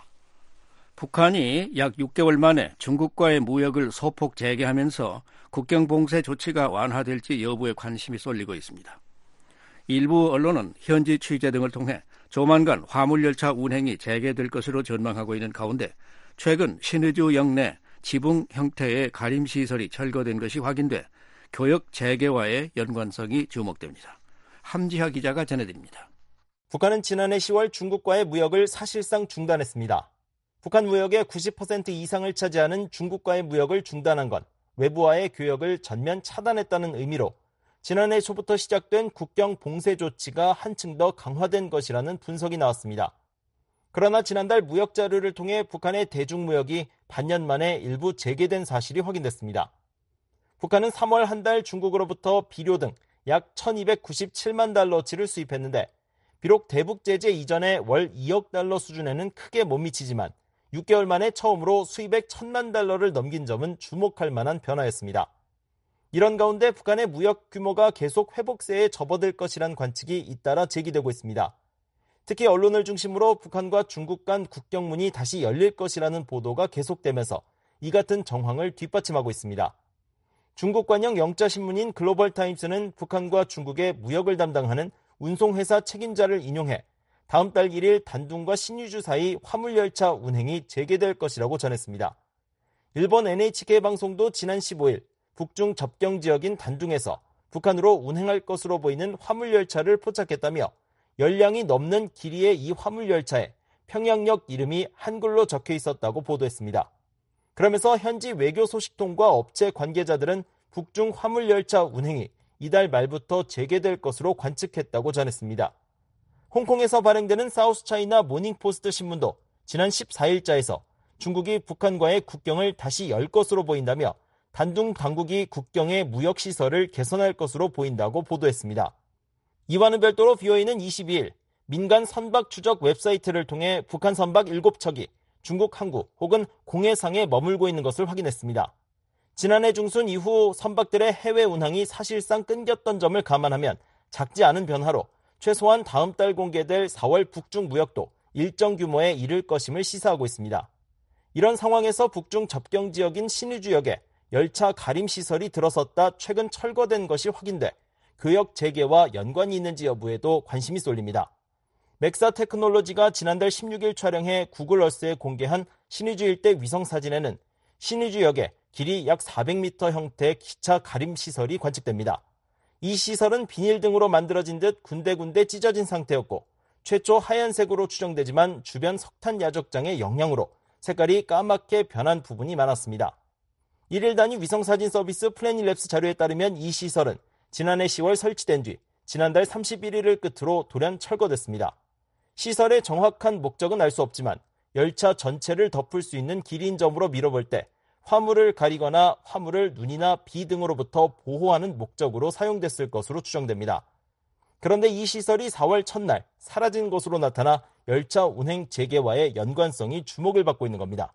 북한이 약 육 개월 만에 중국과의 무역을 소폭 재개하면서 국경 봉쇄 조치가 완화될지 여부에 관심이 쏠리고 있습니다. 일부 언론은 현지 취재 등을 통해 조만간 화물열차 운행이 재개될 것으로 전망하고 있는 가운데 최근 신의주 영내 지붕 형태의 가림시설이 철거된 것이 확인돼 교역 재개와의 연관성이 주목됩니다. 함지하 기자가 전해드립니다. 북한은 지난해 시월 중국과의 무역을 사실상 중단했습니다. 북한 무역의 구십 퍼센트 이상을 차지하는 중국과의 무역을 중단한 건 외부와의 교역을 전면 차단했다는 의미로 지난해 초부터 시작된 국경 봉쇄 조치가 한층 더 강화된 것이라는 분석이 나왔습니다. 그러나 지난달 무역 자료를 통해 북한의 대중무역이 반년 만에 일부 재개된 사실이 확인됐습니다. 북한은 삼월 한 달 중국으로부터 비료 등 약 천이백구십칠만 달러치를 수입했는데 비록 대북 제재 이전에 월 이억 달러 수준에는 크게 못 미치지만 육 개월 만에 처음으로 수입액 천만 달러를 넘긴 점은 주목할 만한 변화였습니다. 이런 가운데 북한의 무역 규모가 계속 회복세에 접어들 것이란 관측이 잇따라 제기되고 있습니다. 특히 언론을 중심으로 북한과 중국 간 국경문이 다시 열릴 것이라는 보도가 계속되면서 이 같은 정황을 뒷받침하고 있습니다. 중국 관영 영자신문인 글로벌타임스는 북한과 중국의 무역을 담당하는 운송회사 책임자를 인용해 다음 달 일 일 단둥과 신의주 사이 화물열차 운행이 재개될 것이라고 전했습니다. 일본 엔에이치케이 방송도 지난 십오 일 북중 접경 지역인 단둥에서 북한으로 운행할 것으로 보이는 화물열차를 포착했다며 열량이 넘는 길이의 이 화물열차에 평양역 이름이 한글로 적혀 있었다고 보도했습니다. 그러면서 현지 외교 소식통과 업체 관계자들은 북중 화물열차 운행이 이달 말부터 재개될 것으로 관측했다고 전했습니다. 홍콩에서 발행되는 사우스차이나 모닝포스트 신문도 지난 십사 일자에서 중국이 북한과의 국경을 다시 열 것으로 보인다며 단둥 당국이 국경의 무역시설을 개선할 것으로 보인다고 보도했습니다. 이와는 별도로 브이오에이는 이십이 일 민간 선박 추적 웹사이트를 통해 북한 선박 일곱 척이 중국 항구 혹은 공해상에 머물고 있는 것을 확인했습니다. 지난해 중순 이후 선박들의 해외 운항이 사실상 끊겼던 점을 감안하면 작지 않은 변화로 최소한 다음 달 공개될 사월 북중 무역도 일정 규모에 이를 것임을 시사하고 있습니다. 이런 상황에서 북중 접경 지역인 신의주역에 열차 가림시설이 들어섰다 최근 철거된 것이 확인돼 교역 재개와 연관이 있는지 여부에도 관심이 쏠립니다. 맥사 테크놀로지가 지난달 십육 일 촬영해 구글 어스에 공개한 신의주 일대 위성사진에는 신의주역에 길이 약 사백 미터 형태의 기차 가림시설이 관측됩니다. 이 시설은 비닐 등으로 만들어진 듯 군데군데 찢어진 상태였고 최초 하얀색으로 추정되지만 주변 석탄 야적장의 영향으로 색깔이 까맣게 변한 부분이 많았습니다. 일 일 단위 위성사진 서비스 플래닛랩스 자료에 따르면 이 시설은 지난해 시월 설치된 뒤 지난달 삼십일일을 끝으로 돌연 철거됐습니다. 시설의 정확한 목적은 알 수 없지만 열차 전체를 덮을 수 있는 길이인점으로 밀어볼 때 화물을 가리거나 화물을 눈이나 비 등으로부터 보호하는 목적으로 사용됐을 것으로 추정됩니다. 그런데 이 시설이 사월 첫날 사라진 것으로 나타나 열차 운행 재개와의 연관성이 주목을 받고 있는 겁니다.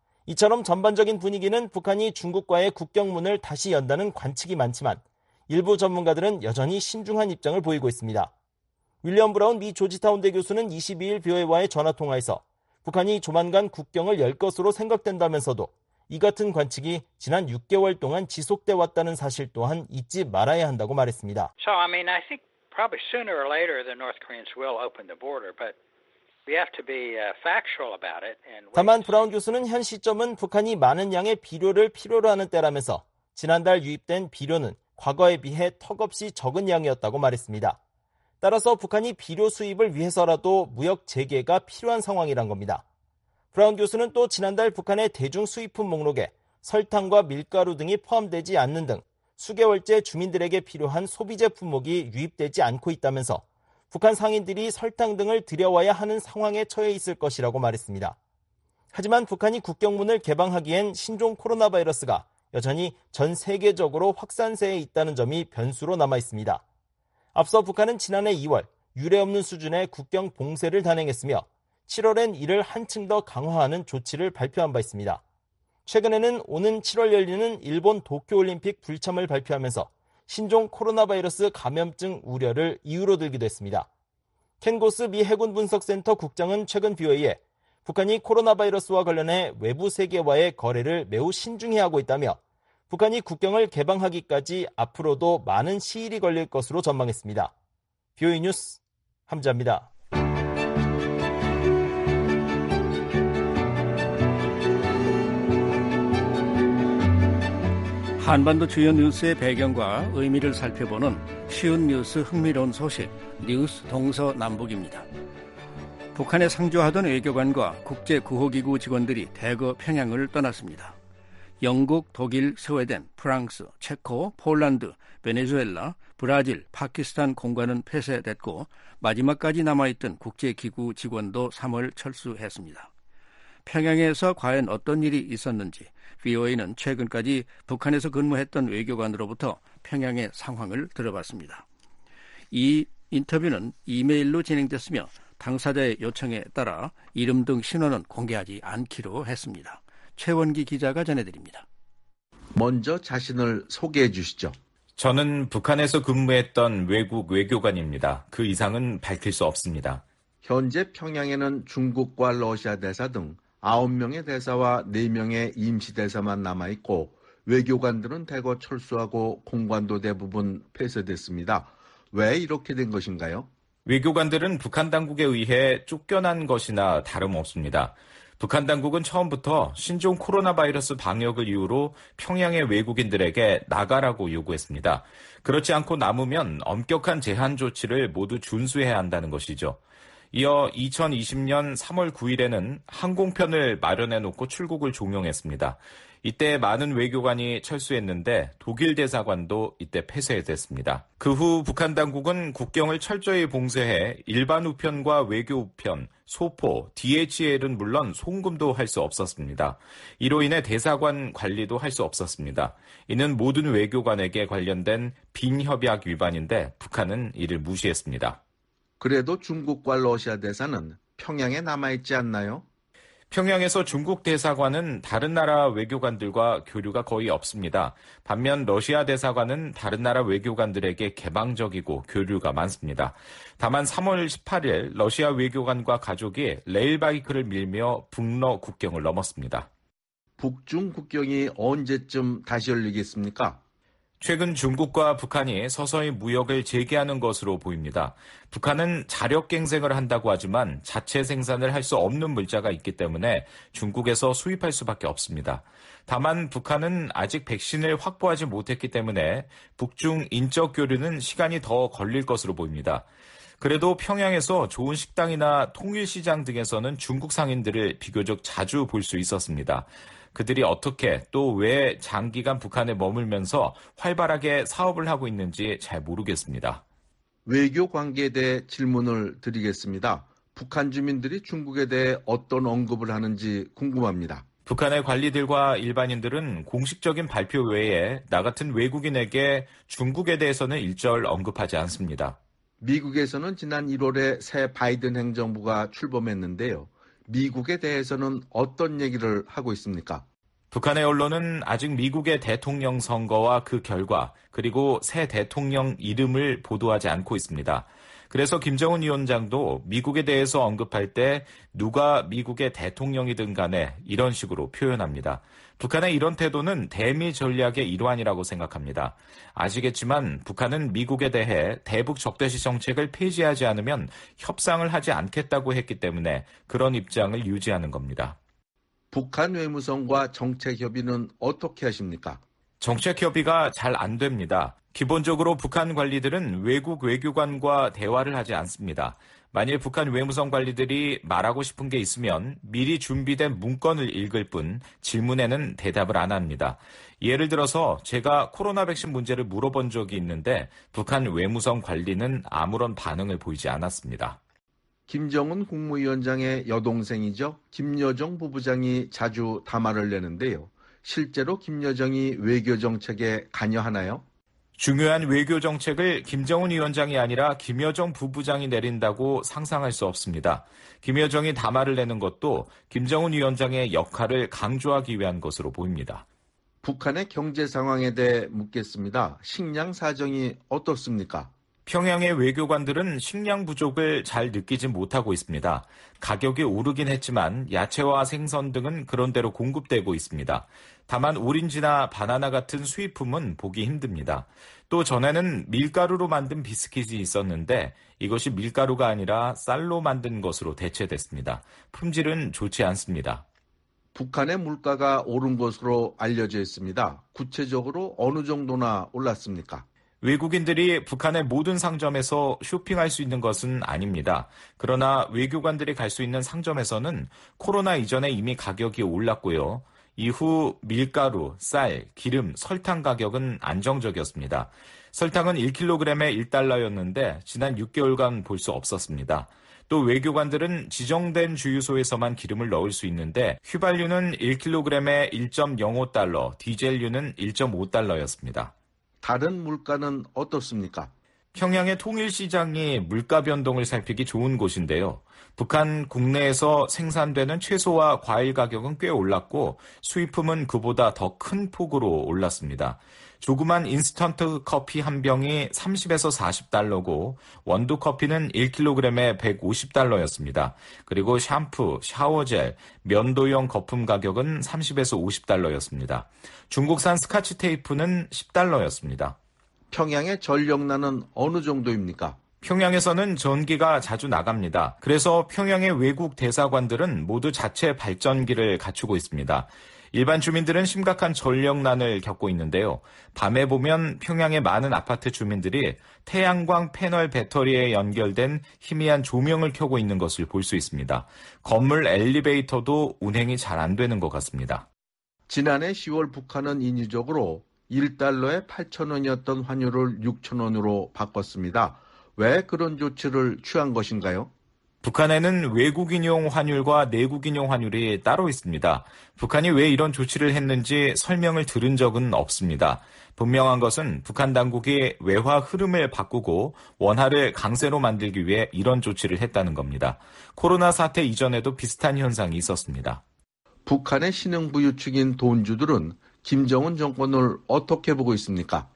이처럼 전반적인 분위기는 북한이 중국과의 국경문을 다시 연다는 관측이 많지만 일부 전문가들은 여전히 신중한 입장을 보이고 있습니다. 윌리엄 브라운 미 조지타운대 교수는 이십이일 비오에이와의 전화통화에서 북한이 조만간 국경을 열 것으로 생각된다면서도 이 같은 관측이 지난 육 개월 동안 지속돼 왔다는 사실 또한 잊지 말아야 한다고 말했습니다. So I mean I think probably sooner or later the North Koreans will open the border, but we have to be factual about it. And 다만 브라운 교수는 현 시점은 북한이 많은 양의 비료를 필요로 하는 때라면서 지난달 유입된 비료는 과거에 비해 턱없이 적은 양이었다고 말했습니다. 따라서 북한이 비료 수입을 위해서라도 무역 재개가 필요한 상황이란 겁니다. 브라운 교수는 또 지난달 북한의 대중 수입품 목록에 설탕과 밀가루 등이 포함되지 않는 등 수개월째 주민들에게 필요한 소비재 품목이 유입되지 않고 있다면서 북한 상인들이 설탕 등을 들여와야 하는 상황에 처해 있을 것이라고 말했습니다. 하지만 북한이 국경문을 개방하기엔 신종 코로나 바이러스가 여전히 전 세계적으로 확산세에 있다는 점이 변수로 남아 있습니다. 앞서 북한은 지난해 이월 유례없는 수준의 국경 봉쇄를 단행했으며 칠월엔 이를 한층 더 강화하는 조치를 발표한 바 있습니다. 최근에는 오는 칠월 열리는 일본 도쿄올림픽 불참을 발표하면서 신종 코로나 바이러스 감염증 우려를 이유로 들기도 했습니다. 켄 고스 미 해군 분석센터 국장은 최근 비오에이에 북한이 코로나 바이러스와 관련해 외부 세계와의 거래를 매우 신중히 하고 있다며 북한이 국경을 개방하기까지 앞으로도 많은 시일이 걸릴 것으로 전망했습니다. 비오에이 뉴스 함자입니다. 한반도 주요 뉴스의 배경과 의미를 살펴보는 쉬운 뉴스 흥미로운 소식, 뉴스 동서남북입니다. 북한에 상주하던 외교관과 국제구호기구 직원들이 대거 평양을 떠났습니다. 영국, 독일, 스웨덴, 프랑스, 체코, 폴란드, 베네수엘라, 브라질, 파키스탄 공관은 폐쇄됐고 마지막까지 남아있던 국제기구 직원도 삼월 철수했습니다. 평양에서 과연 어떤 일이 있었는지 비오에이는 최근까지 북한에서 근무했던 외교관으로부터 평양의 상황을 들어봤습니다. 이 인터뷰는 이메일로 진행됐으며 당사자의 요청에 따라 이름 등 신원은 공개하지 않기로 했습니다. 최원기 기자가 전해드립니다. 먼저 자신을 소개해 주시죠. 저는 북한에서 근무했던 외국 외교관입니다. 그 이상은 밝힐 수 없습니다. 현재 평양에는 중국과 러시아 대사 등 아홉 명의 대사와 네 명의 임시대사만 남아있고 외교관들은 대거 철수하고 공관도 대부분 폐쇄됐습니다. 왜 이렇게 된 것인가요? 외교관들은 북한 당국에 의해 쫓겨난 것이나 다름없습니다. 북한 당국은 처음부터 신종 코로나 바이러스 방역을 이유로 평양의 외국인들에게 나가라고 요구했습니다. 그렇지 않고 남으면 엄격한 제한 조치를 모두 준수해야 한다는 것이죠. 이어 이천이십년 삼월 구일에는 항공편을 마련해놓고 출국을 종용했습니다. 이때 많은 외교관이 철수했는데 독일 대사관도 이때 폐쇄됐습니다. 그 후 북한 당국은 국경을 철저히 봉쇄해 일반 우편과 외교 우편, 소포, 디에이치엘은 물론 송금도 할 수 없었습니다. 이로 인해 대사관 관리도 할 수 없었습니다. 이는 모든 외교관에게 관련된 빈협약 위반인데 북한은 이를 무시했습니다. 그래도 중국과 러시아 대사는 평양에 남아있지 않나요? 평양에서 중국 대사관은 다른 나라 외교관들과 교류가 거의 없습니다. 반면 러시아 대사관은 다른 나라 외교관들에게 개방적이고 교류가 많습니다. 다만 삼월 십팔일 러시아 외교관과 가족이 레일바이크를 밀며 북러 국경을 넘었습니다. 북중 국경이 언제쯤 다시 열리겠습니까? 최근 중국과 북한이 서서히 무역을 재개하는 것으로 보입니다. 북한은 자력갱생을 한다고 하지만 자체 생산을 할 수 없는 물자가 있기 때문에 중국에서 수입할 수밖에 없습니다. 다만 북한은 아직 백신을 확보하지 못했기 때문에 북중 인적 교류는 시간이 더 걸릴 것으로 보입니다. 그래도 평양에서 좋은 식당이나 통일시장 등에서는 중국 상인들을 비교적 자주 볼 수 있었습니다. 그들이 어떻게 또 왜 장기간 북한에 머물면서 활발하게 사업을 하고 있는지 잘 모르겠습니다. 외교 관계에 대해 질문을 드리겠습니다. 북한 주민들이 중국에 대해 어떤 언급을 하는지 궁금합니다. 북한의 관리들과 일반인들은 공식적인 발표 외에 나 같은 외국인에게 중국에 대해서는 일절 언급하지 않습니다. 미국에서는 지난 일월에 새 바이든 행정부가 출범했는데요. 미국에 대해서는 어떤 얘기를 하고 있습니까? 북한의 언론은 아직 미국의 대통령 선거와 그 결과 그리고 새 대통령 이름을 보도하지 않고 있습니다. 그래서 김정은 위원장도 미국에 대해서 언급할 때 누가 미국의 대통령이든 간에 이런 식으로 표현합니다. 북한의 이런 태도는 대미 전략의 일환이라고 생각합니다. 아시겠지만 북한은 미국에 대해 대북 적대시 정책을 폐지하지 않으면 협상을 하지 않겠다고 했기 때문에 그런 입장을 유지하는 겁니다. 북한 외무성과 정책협의는 어떻게 하십니까? 정책협의가 잘 안 됩니다. 기본적으로 북한 관리들은 외국 외교관과 대화를 하지 않습니다. 만일 북한 외무성 관리들이 말하고 싶은 게 있으면 미리 준비된 문건을 읽을 뿐 질문에는 대답을 안 합니다. 예를 들어서 제가 코로나 백신 문제를 물어본 적이 있는데 북한 외무성 관리는 아무런 반응을 보이지 않았습니다. 김정은 국무위원장의 여동생이죠. 김여정 부부장이 자주 담화를 내는데요. 실제로 김여정이 외교정책에 관여하나요? 중요한 외교정책을 김정은 위원장이 아니라 김여정 부부장이 내린다고 상상할 수 없습니다. 김여정이 담화를 내는 것도 김정은 위원장의 역할을 강조하기 위한 것으로 보입니다. 북한의 경제 상황에 대해 묻겠습니다. 식량 사정이 어떻습니까? 평양의 외교관들은 식량 부족을 잘 느끼지 못하고 있습니다. 가격이 오르긴 했지만 야채와 생선 등은 그런대로 공급되고 있습니다. 다만 오렌지나 바나나 같은 수입품은 보기 힘듭니다. 또 전에는 밀가루로 만든 비스킷이 있었는데 이것이 밀가루가 아니라 쌀로 만든 것으로 대체됐습니다. 품질은 좋지 않습니다. 북한의 물가가 오른 것으로 알려져 있습니다. 구체적으로 어느 정도나 올랐습니까? 외국인들이 북한의 모든 상점에서 쇼핑할 수 있는 것은 아닙니다. 그러나 외교관들이 갈 수 있는 상점에서는 코로나 이전에 이미 가격이 올랐고요. 이후 밀가루, 쌀, 기름, 설탕 가격은 안정적이었습니다. 설탕은 일 킬로그램에 일 달러였는데 지난 육 개월간 볼 수 없었습니다. 또 외교관들은 지정된 주유소에서만 기름을 넣을 수 있는데 휘발유는 일 킬로그램에 일 점 영오 달러, 디젤유는 일 점 오 달러였습니다. 다른 물가는 어떻습니까? 평양의 통일시장이 물가 변동을 살피기 좋은 곳인데요. 북한 국내에서 생산되는 채소와 과일 가격은 꽤 올랐고 수입품은 그보다 더 큰 폭으로 올랐습니다. 조그만 인스턴트 커피 한 병이 삼십에서 사십 달러고 원두 커피는 일 킬로그램에 백오십 달러였습니다. 그리고 샴푸, 샤워젤, 면도용 거품 가격은 삼십에서 오십 달러였습니다. 중국산 스카치 테이프는 십 달러였습니다. 평양의 전력난은 어느 정도입니까? 평양에서는 전기가 자주 나갑니다. 그래서 평양의 외국 대사관들은 모두 자체 발전기를 갖추고 있습니다. 일반 주민들은 심각한 전력난을 겪고 있는데요. 밤에 보면 평양의 많은 아파트 주민들이 태양광 패널 배터리에 연결된 희미한 조명을 켜고 있는 것을 볼 수 있습니다. 건물 엘리베이터도 운행이 잘 안 되는 것 같습니다. 지난해 시월 북한은 인위적으로 일 달러에 팔천 원이었던 환율을 육천 원으로 바꿨습니다. 왜 그런 조치를 취한 것인가요? 북한에는 외국인용 환율과 내국인용 환율이 따로 있습니다. 북한이 왜 이런 조치를 했는지 설명을 들은 적은 없습니다. 분명한 것은 북한 당국이 외화 흐름을 바꾸고 원화를 강세로 만들기 위해 이런 조치를 했다는 겁니다. 코로나 사태 이전에도 비슷한 현상이 있었습니다. 북한의 신흥부유축인 돈주들은 김정은 정권을 어떻게 보고 있습니까?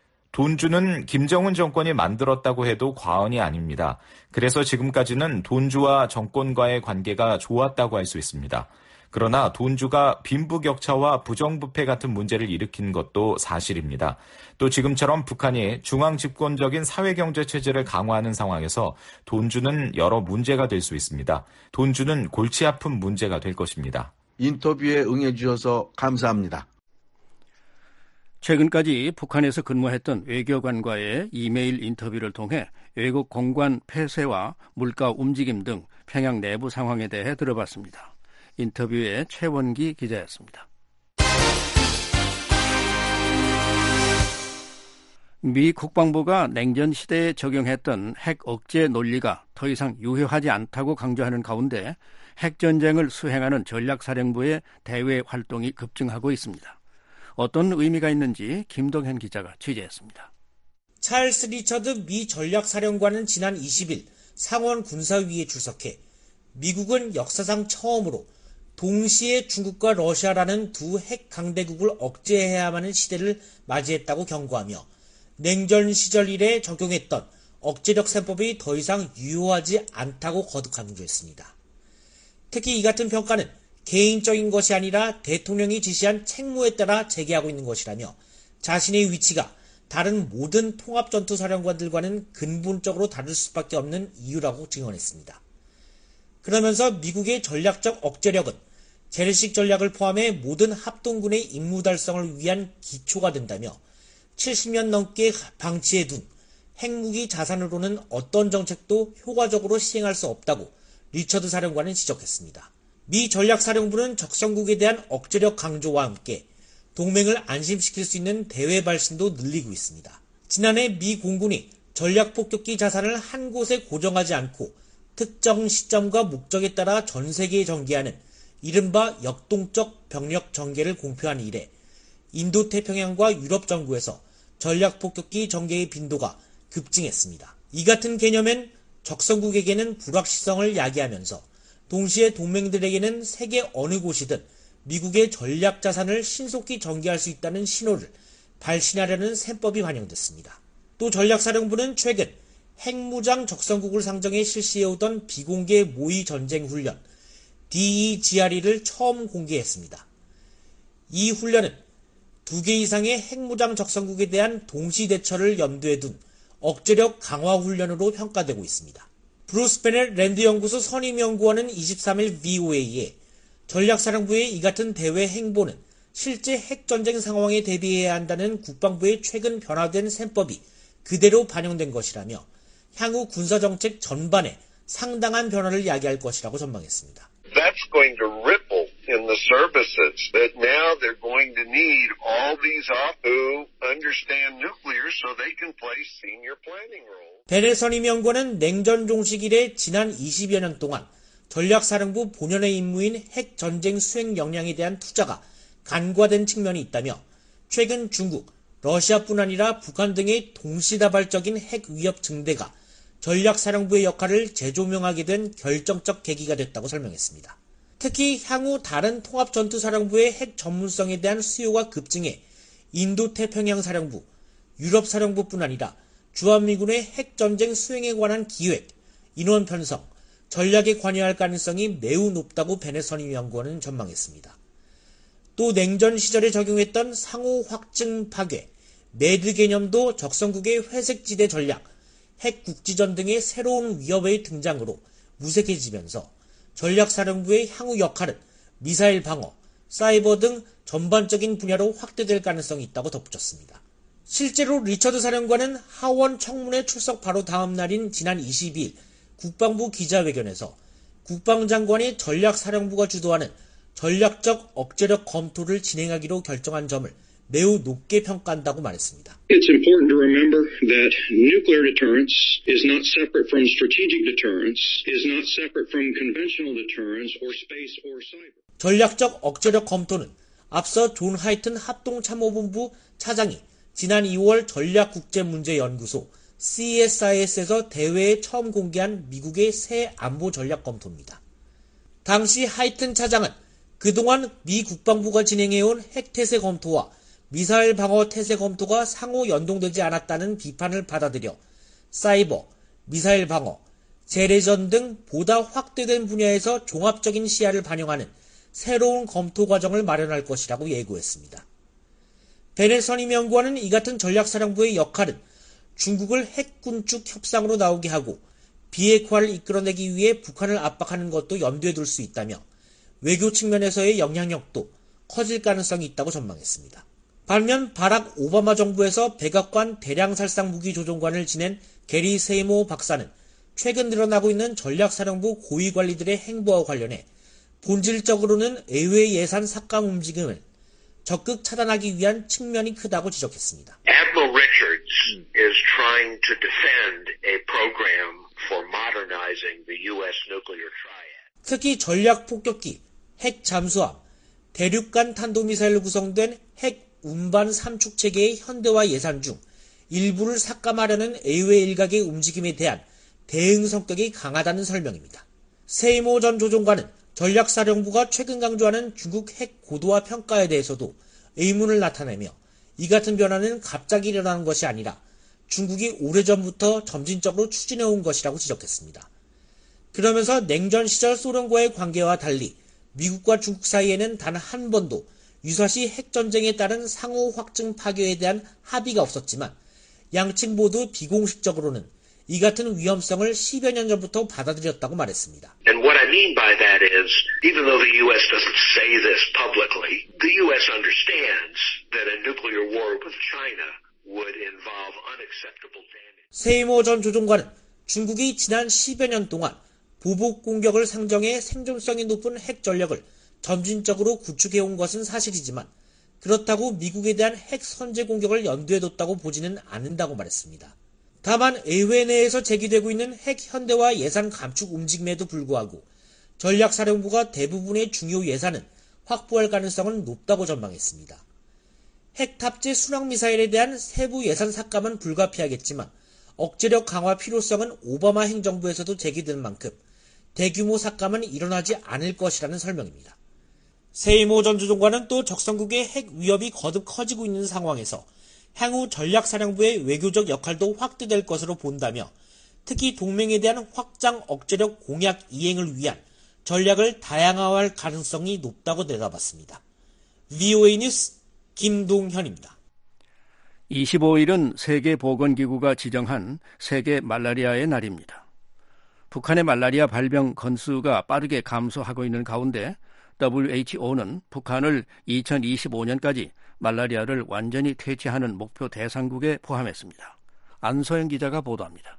돈주는 김정은 정권이 만들었다고 해도 과언이 아닙니다. 그래서 지금까지는 돈주와 정권과의 관계가 좋았다고 할 수 있습니다. 그러나 돈주가 빈부격차와 부정부패 같은 문제를 일으킨 것도 사실입니다. 또 지금처럼 북한이 중앙집권적인 사회경제체제를 강화하는 상황에서 돈주는 여러 문제가 될 수 있습니다. 돈주는 골치 아픈 문제가 될 것입니다. 인터뷰에 응해주셔서 감사합니다. 최근까지 북한에서 근무했던 외교관과의 이메일 인터뷰를 통해 외국 공관 폐쇄와 물가 움직임 등 평양 내부 상황에 대해 들어봤습니다. 인터뷰의 최원기 기자였습니다. 미 국방부가 냉전 시대에 적용했던 핵 억제 논리가 더 이상 유효하지 않다고 강조하는 가운데 핵전쟁을 수행하는 전략사령부의 대외 활동이 급증하고 있습니다. 어떤 의미가 있는지 김동현 기자가 취재했습니다. 찰스 리처드 미 전략사령관은 지난 이십 일 상원 군사위에 출석해 미국은 역사상 처음으로 동시에 중국과 러시아라는 두 핵 강대국을 억제해야만 하는 시대를 맞이했다고 경고하며 냉전 시절 이래 적용했던 억제력 셈법이 더 이상 유효하지 않다고 거듭 강조했습니다. 특히 이 같은 평가는 개인적인 것이 아니라 대통령이 지시한 책무에 따라 재개하고 있는 것이라며 자신의 위치가 다른 모든 통합전투사령관들과는 근본적으로 다를 수밖에 없는 이유라고 증언했습니다. 그러면서 미국의 전략적 억제력은 재래식 전략을 포함해 모든 합동군의 임무 달성을 위한 기초가 된다며 칠십 년 넘게 방치해둔 핵무기 자산으로는 어떤 정책도 효과적으로 시행할 수 없다고 리처드 사령관은 지적했습니다. 미 전략사령부는 적성국에 대한 억제력 강조와 함께 동맹을 안심시킬 수 있는 대외 발신도 늘리고 있습니다. 지난해 미 공군이 전략폭격기 자산을 한 곳에 고정하지 않고 특정 시점과 목적에 따라 전 세계에 전개하는 이른바 역동적 병력 전개를 공표한 이래 인도태평양과 유럽 전구에서 전략폭격기 전개의 빈도가 급증했습니다. 이 같은 개념엔 적성국에게는 불확실성을 야기하면서 동시에 동맹들에게는 세계 어느 곳이든 미국의 전략 자산을 신속히 전개할 수 있다는 신호를 발신하려는 셈법이 반영됐습니다. 또 전략사령부는 최근 핵무장 적성국을 상정해 실시해오던 비공개 모의 전쟁 훈련 디이지알이를 처음 공개했습니다. 이 훈련은 두 개 이상의 핵무장 적성국에 대한 동시 대처를 염두에 둔 억제력 강화 훈련으로 평가되고 있습니다. 브루스 베넷 랜드 연구소 선임 연구원은 이십삼 일 브이오에이에 전략사령부의 이 같은 대외 행보는 실제 핵전쟁 상황에 대비해야 한다는 국방부의 최근 변화된 셈법이 그대로 반영된 것이라며 향후 군사정책 전반에 상당한 변화를 야기할 것이라고 전망했습니다. That's going to ripple in the services that now they're going to need all these up who understand nuclear so they can play senior planning role. 베넷 선임 연구원은 냉전 종식 이래 지난 이십여 년 동안 전략사령부 본연의 임무인 핵전쟁 수행 역량에 대한 투자가 간과된 측면이 있다며 최근 중국, 러시아뿐 아니라 북한 등의 동시다발적인 핵 위협 증대가 전략사령부의 역할을 재조명하게 된 결정적 계기가 됐다고 설명했습니다. 특히 향후 다른 통합전투사령부의 핵 전문성에 대한 수요가 급증해 인도태평양사령부, 유럽사령부뿐 아니라 주한미군의 핵전쟁 수행에 관한 기획, 인원 편성, 전략에 관여할 가능성이 매우 높다고 베넷 선임 연구원은 전망했습니다. 또 냉전 시절에 적용했던 상호 확증 파괴, 매드 개념도 적성국의 회색지대 전략, 핵국지전 등의 새로운 위협의 등장으로 무색해지면서 전략사령부의 향후 역할은 미사일 방어, 사이버 등 전반적인 분야로 확대될 가능성이 있다고 덧붙였습니다. 실제로 리처드 사령관은 하원 청문회 출석 바로 다음 날인 지난 이십이 일 국방부 기자회견에서 국방장관이 전략사령부가 주도하는 전략적 억제력 검토를 진행하기로 결정한 점을 매우 높게 평가한다고 말했습니다. It's important to remember that nuclear deterrence is not separate from strategic deterrence, is not separate from conventional deterrence or space or cyber. 전략적 억제력 검토는 앞서 존 하이튼 합동참모본부 차장이 지난 이월 전략국제문제연구소 씨에스아이에스에서 대회에 처음 공개한 미국의 새 안보 전략 검토입니다. 당시 하이튼 차장은 그동안 미 국방부가 진행해온 핵태세 검토와 미사일 방어 태세 검토가 상호 연동되지 않았다는 비판을 받아들여 사이버, 미사일 방어, 재래전 등 보다 확대된 분야에서 종합적인 시야를 반영하는 새로운 검토 과정을 마련할 것이라고 예고했습니다. 베넷 선임 연구원은 이 같은 전략사령부의 역할은 중국을 핵군축 협상으로 나오게 하고 비핵화를 이끌어내기 위해 북한을 압박하는 것도 염두에 둘 수 있다며 외교 측면에서의 영향력도 커질 가능성이 있다고 전망했습니다. 반면 바락 오바마 정부에서 백악관 대량살상 무기 조종관을 지낸 게리 세이모 박사는 최근 늘어나고 있는 전략사령부 고위 관리들의 행보와 관련해 본질적으로는 의회 예산 삭감 움직임을 적극 차단하기 위한 측면이 크다고 지적했습니다. Admiral Richards is trying to defend a program for modernizing the U S nuclear triad. 특히 전략 폭격기, 핵 잠수함, 대륙간 탄도미사일로 구성된 핵 운반 삼축 체계의 현대화 예산 중 일부를 삭감하려는 의회 일각의 움직임에 대한 대응 성격이 강하다는 설명입니다. 세이모 전 조종관은 전략사령부가 최근 강조하는 중국 핵 고도화 평가에 대해서도 의문을 나타내며 이 같은 변화는 갑자기 일어나는 것이 아니라 중국이 오래전부터 점진적으로 추진해온 것이라고 지적했습니다. 그러면서 냉전 시절 소련과의 관계와 달리 미국과 중국 사이에는 단 한 번도 유사시 핵전쟁에 따른 상호 확증 파괴에 대한 합의가 없었지만 양측 모두 비공식적으로는 이 같은 위험성을 십여 년 전부터 받아들였다고 말했습니다. And what I mean by that is, even though the U S doesn't say this publicly, the U S understands that a nuclear war with China would involve unacceptable damage. 세이모 전 조종관은 중국이 지난 십여 년 동안 보복 공격을 상정해 생존성이 높은 핵 전력을 점진적으로 구축해온 것은 사실이지만 그렇다고 미국에 대한 핵 선제 공격을 염두에 뒀다고 보지는 않는다고 말했습니다. 다만 의회 내에서 제기되고 있는 핵 현대화 예산 감축 움직임에도 불구하고 전략사령부가 대부분의 중요 예산은 확보할 가능성은 높다고 전망했습니다. 핵 탑재 순항미사일에 대한 세부 예산 삭감은 불가피하겠지만 억제력 강화 필요성은 오바마 행정부에서도 제기된 만큼 대규모 삭감은 일어나지 않을 것이라는 설명입니다. 세이모 전 조종관은 또 적성국의 핵 위협이 거듭 커지고 있는 상황에서 향후 전략사령부의 외교적 역할도 확대될 것으로 본다며 특히 동맹에 대한 확장 억제력 공약 이행을 위한 전략을 다양화할 가능성이 높다고 내다봤습니다. 브이오에이 뉴스 김동현입니다. 이십오일은 세계보건기구가 지정한 세계 말라리아의 날입니다. 북한의 말라리아 발병 건수가 빠르게 감소하고 있는 가운데 더블유에이치오는 북한을 이천이십오년까지 말라리아를 완전히 퇴치하는 목표 대상국에 포함했습니다. 안소영 기자가 보도합니다.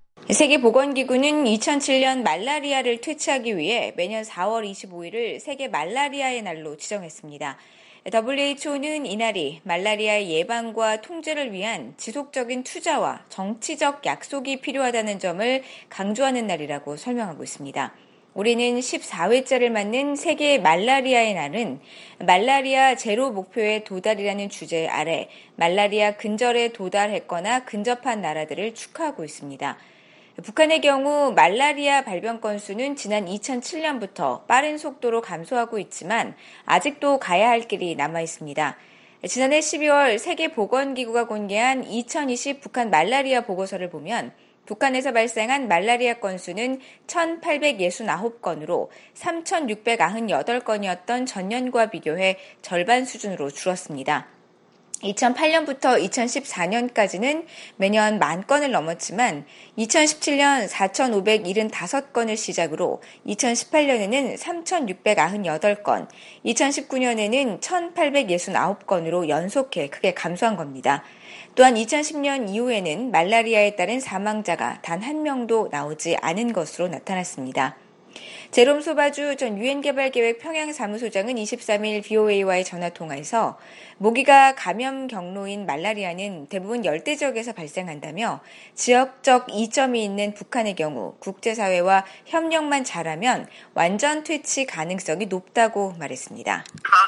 세계보건기구는 이천칠년 말라리아를 퇴치하기 위해 매년 사월 이십오일을 세계 말라리아의 날로 지정했습니다. 더블유에이치오는 이날이 말라리아 예방과 통제를 위한 지속적인 투자와 정치적 약속이 필요하다는 점을 강조하는 날이라고 설명하고 있습니다. 올해는 십사회째를 맞는 세계 말라리아의 날은 말라리아 제로 목표에 도달이라는 주제 아래 말라리아 근절에 도달했거나 근접한 나라들을 축하하고 있습니다. 북한의 경우 말라리아 발병 건수는 지난 이천칠년부터 빠른 속도로 감소하고 있지만 아직도 가야 할 길이 남아 있습니다. 지난해 십이월 세계보건기구가 공개한 이천이십 북한 말라리아 보고서를 보면 북한에서 발생한 말라리아 건수는 천팔백육십구 건으로 삼천육백구십팔 건이었던 전년과 비교해 절반 수준으로 줄었습니다. 이천팔년부터 이천십사년까지는 매년 만 건을 넘었지만 이천십칠년 사천오백칠십오 건을 시작으로 이천십팔년에는 삼천육백구십팔 건, 이천십구년에는 천팔백육십구 건으로 연속해 크게 감소한 겁니다. 또한 이천십년 이후에는 말라리아에 따른 사망자가 단 한 명도 나오지 않은 것으로 나타났습니다. 제롬 소바주 전 유엔개발계획 평양사무소장은 이십삼일 브이오에이와의 전화통화에서 모기가 감염 경로인 말라리아는 대부분 열대지역에서 발생한다며 지역적 이점이 있는 북한의 경우 국제사회와 협력만 잘하면 완전 퇴치 가능성이 높다고 말했습니다.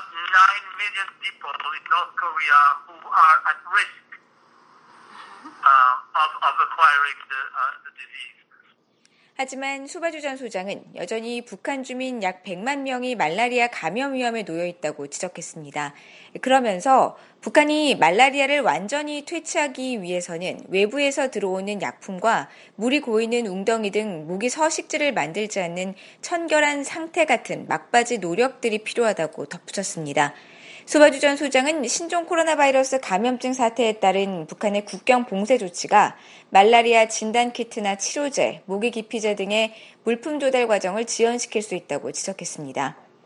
하지만 소바주 전 소장은 여전히 북한 주민 약 백만 명이 말라리아 감염 위험에 놓여 있다고 지적했습니다. 그러면서 북한이 말라리아를 완전히 퇴치하기 위해서는 외부에서 들어오는 약품과 물이 고이는 웅덩이 등 무기 서식지를 만들지 않는 청결한 상태 같은 막바지 노력들이 필요하다고 덧붙였습니다. 소바주 전 소장은 신종 코로나 바이러스 감염증 사태에 따른 북한의 국경 봉쇄 조치가 말라리아 진단키트나 치료제, 모기 기피제 등의 물품 조달 과정을 지연시킬 수 있다고 지적했습니다.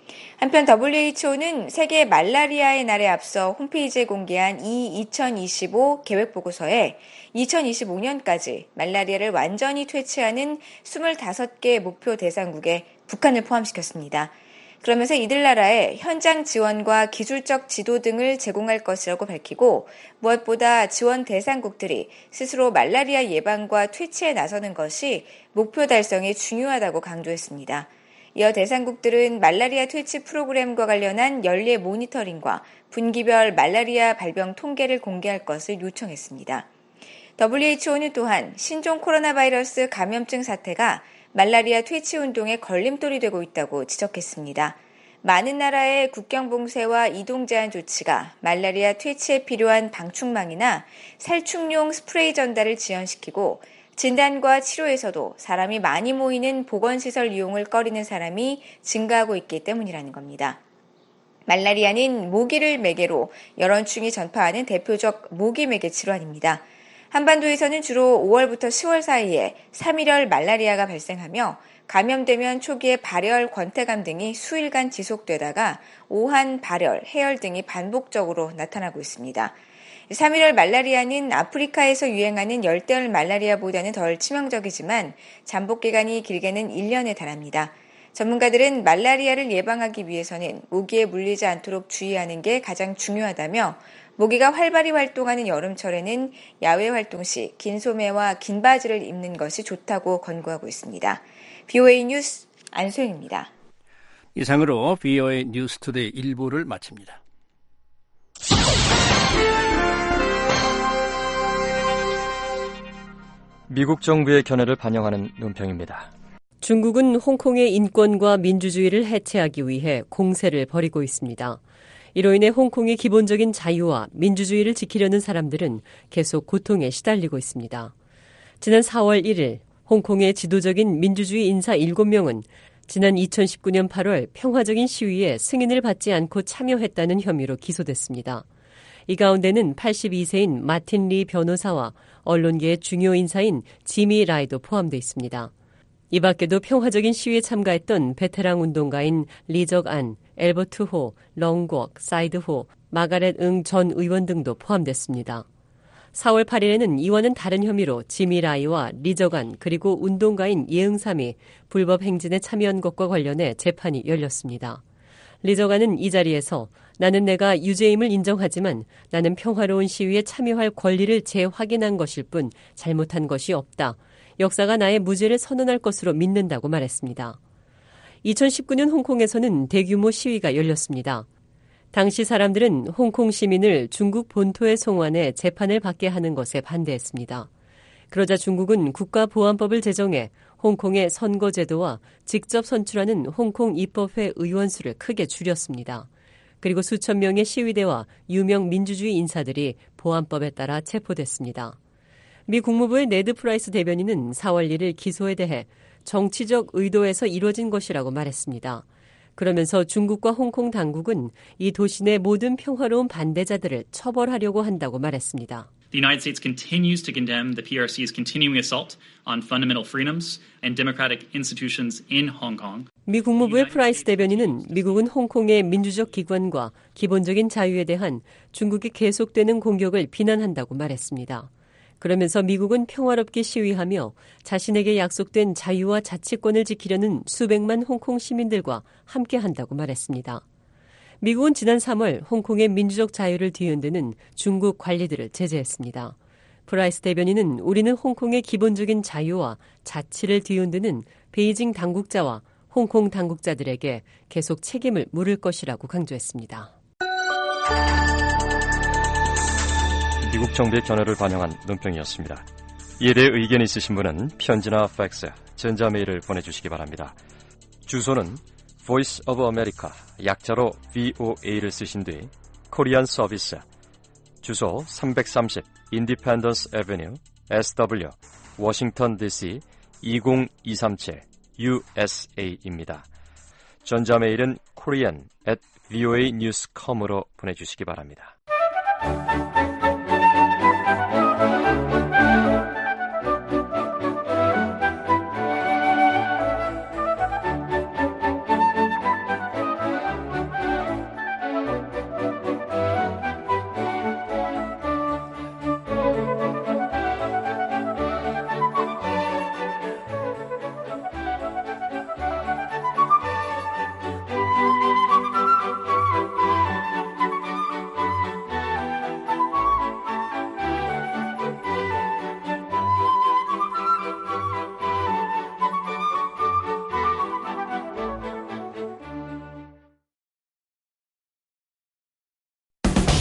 한편 더블유에이치오는 세계 말라리아의 날에 앞서 홈페이지에 공개한 이 이천이십오 계획보고서에 이천이십오 년까지 말라리아를 완전히 퇴치하는 스물다섯 개 목표 대상국에 북한을 포함시켰습니다. 그러면서 이들 나라에 현장 지원과 기술적 지도 등을 제공할 것이라고 밝히고 무엇보다 지원 대상국들이 스스로 말라리아 예방과 퇴치에 나서는 것이 목표 달성에 중요하다고 강조했습니다. 이어 대상국들은 말라리아 퇴치 프로그램과 관련한 연례 모니터링과 분기별 말라리아 발병 통계를 공개할 것을 요청했습니다. 더블유에이치오는 또한 신종 코로나 바이러스 감염증 사태가 말라리아 퇴치 운동의 걸림돌이 되고 있다고 지적했습니다. 많은 나라의 국경 봉쇄와 이동 제한 조치가 말라리아 퇴치에 필요한 방충망이나 살충용 스프레이 전달을 지연시키고 진단과 치료에서도 사람이 많이 모이는 보건시설 이용을 꺼리는 사람이 증가하고 있기 때문이라는 겁니다. 말라리아는 모기를 매개로 열원충이 전파하는 대표적 모기 매개 질환입니다. 한반도에서는 주로 오월부터 시월 사이에 삼일열 말라리아가 발생하며 감염되면 초기에 발열, 권태감 등이 수일간 지속되다가 오한, 발열, 해열 등이 반복적으로 나타나고 있습니다. 삼일열 말라리아는 아프리카에서 유행하는 열대열 말라리아보다는 덜 치명적이지만 잠복기간이 길게는 일 년에 달합니다. 전문가들은 말라리아를 예방하기 위해서는 모기에 물리지 않도록 주의하는 게 가장 중요하다며 모기가 활발히 활동하는 여름철에는 야외 활동 시 긴 소매와 긴 바지를 입는 것이 좋다고 권고하고 있습니다. 비오에이 뉴스 안소영입니다. 이상으로 비오에이 뉴스 투데이 일 부를 마칩니다. 미국 정부의 견해를 반영하는 논평입니다. 중국은 홍콩의 인권과 민주주의를 해체하기 위해 공세를 벌이고 있습니다. 이로 인해 홍콩의 기본적인 자유와 민주주의를 지키려는 사람들은 계속 고통에 시달리고 있습니다. 지난 사월 일일 홍콩의 지도적인 민주주의 인사 일곱 명은 지난 이천십구 년 팔월 평화적인 시위에 승인을 받지 않고 참여했다는 혐의로 기소됐습니다. 이 가운데는 팔십이 세인 마틴 리 변호사와 언론계의 중요 인사인 지미 라이도 포함되어 있습니다. 이 밖에도 평화적인 시위에 참가했던 베테랑 운동가인 리적 안, 엘버트 호, 렁국, 사이드 호, 마가렛 응 전 의원 등도 포함됐습니다. 사월 팔일에는 이와는 다른 혐의로 지미 라이와 리적 안 그리고 운동가인 예응삼이 불법 행진에 참여한 것과 관련해 재판이 열렸습니다. 리적 안은 이 자리에서 나는 내가 유죄임을 인정하지만 나는 평화로운 시위에 참여할 권리를 재확인한 것일 뿐 잘못한 것이 없다. 역사가 나의 무죄를 선언할 것으로 믿는다고 말했습니다. 이천십구 년 홍콩에서는 대규모 시위가 열렸습니다. 당시 사람들은 홍콩 시민을 중국 본토에 송환해 재판을 받게 하는 것에 반대했습니다. 그러자 중국은 국가보안법을 제정해 홍콩의 선거제도와 직접 선출하는 홍콩 입법회 의원 수를 크게 줄였습니다. 그리고 수천 명의 시위대와 유명 민주주의 인사들이 보안법에 따라 체포됐습니다. 미 국무부의 네드 프라이스 대변인은 사월 일일 기소에 대해 정치적 의도에서 이뤄진 것이라고 말했습니다. 그러면서 중국과 홍콩 당국은 이 도시 내 모든 평화로운 반대자들을 처벌하려고 한다고 말했습니다. The United States continues to condemn the 피알씨's continuing assault on fundamental freedoms and democratic institutions in Hong Kong. 미 국무부의 프라이스 대변인은 미국은 홍콩의 민주적 기관과 기본적인 자유에 대한 중국이 계속되는 공격을 비난한다고 말했습니다. 그러면서 미국은 평화롭게 시위하며 자신에게 약속된 자유와 자치권을 지키려는 수백만 홍콩 시민들과 함께한다고 말했습니다. 미국은 지난 삼월 홍콩의 민주적 자유를 뒤흔드는 중국 관리들을 제재했습니다. 프라이스 대변인은 우리는 홍콩의 기본적인 자유와 자치를 뒤흔드는 베이징 당국자와 홍콩 당국자들에게 계속 책임을 물을 것이라고 강조했습니다. 미국 정부의 견해를 반영한 논평이었습니다. 이에 대해 의견이 있으신 분은 편지나 팩스, 전자메일을 보내주시기 바랍니다. 주소는 Voice of America, 약자로 브이오에이를 쓰신 뒤 코리안 서비스, 주소 삼백삼십 Independence Avenue, 에스더블유, 워싱턴 디씨 이공이삼칠 유에스에이입니다. 전자메일은 korean at voanews dot com으로 보내주시기 바랍니다.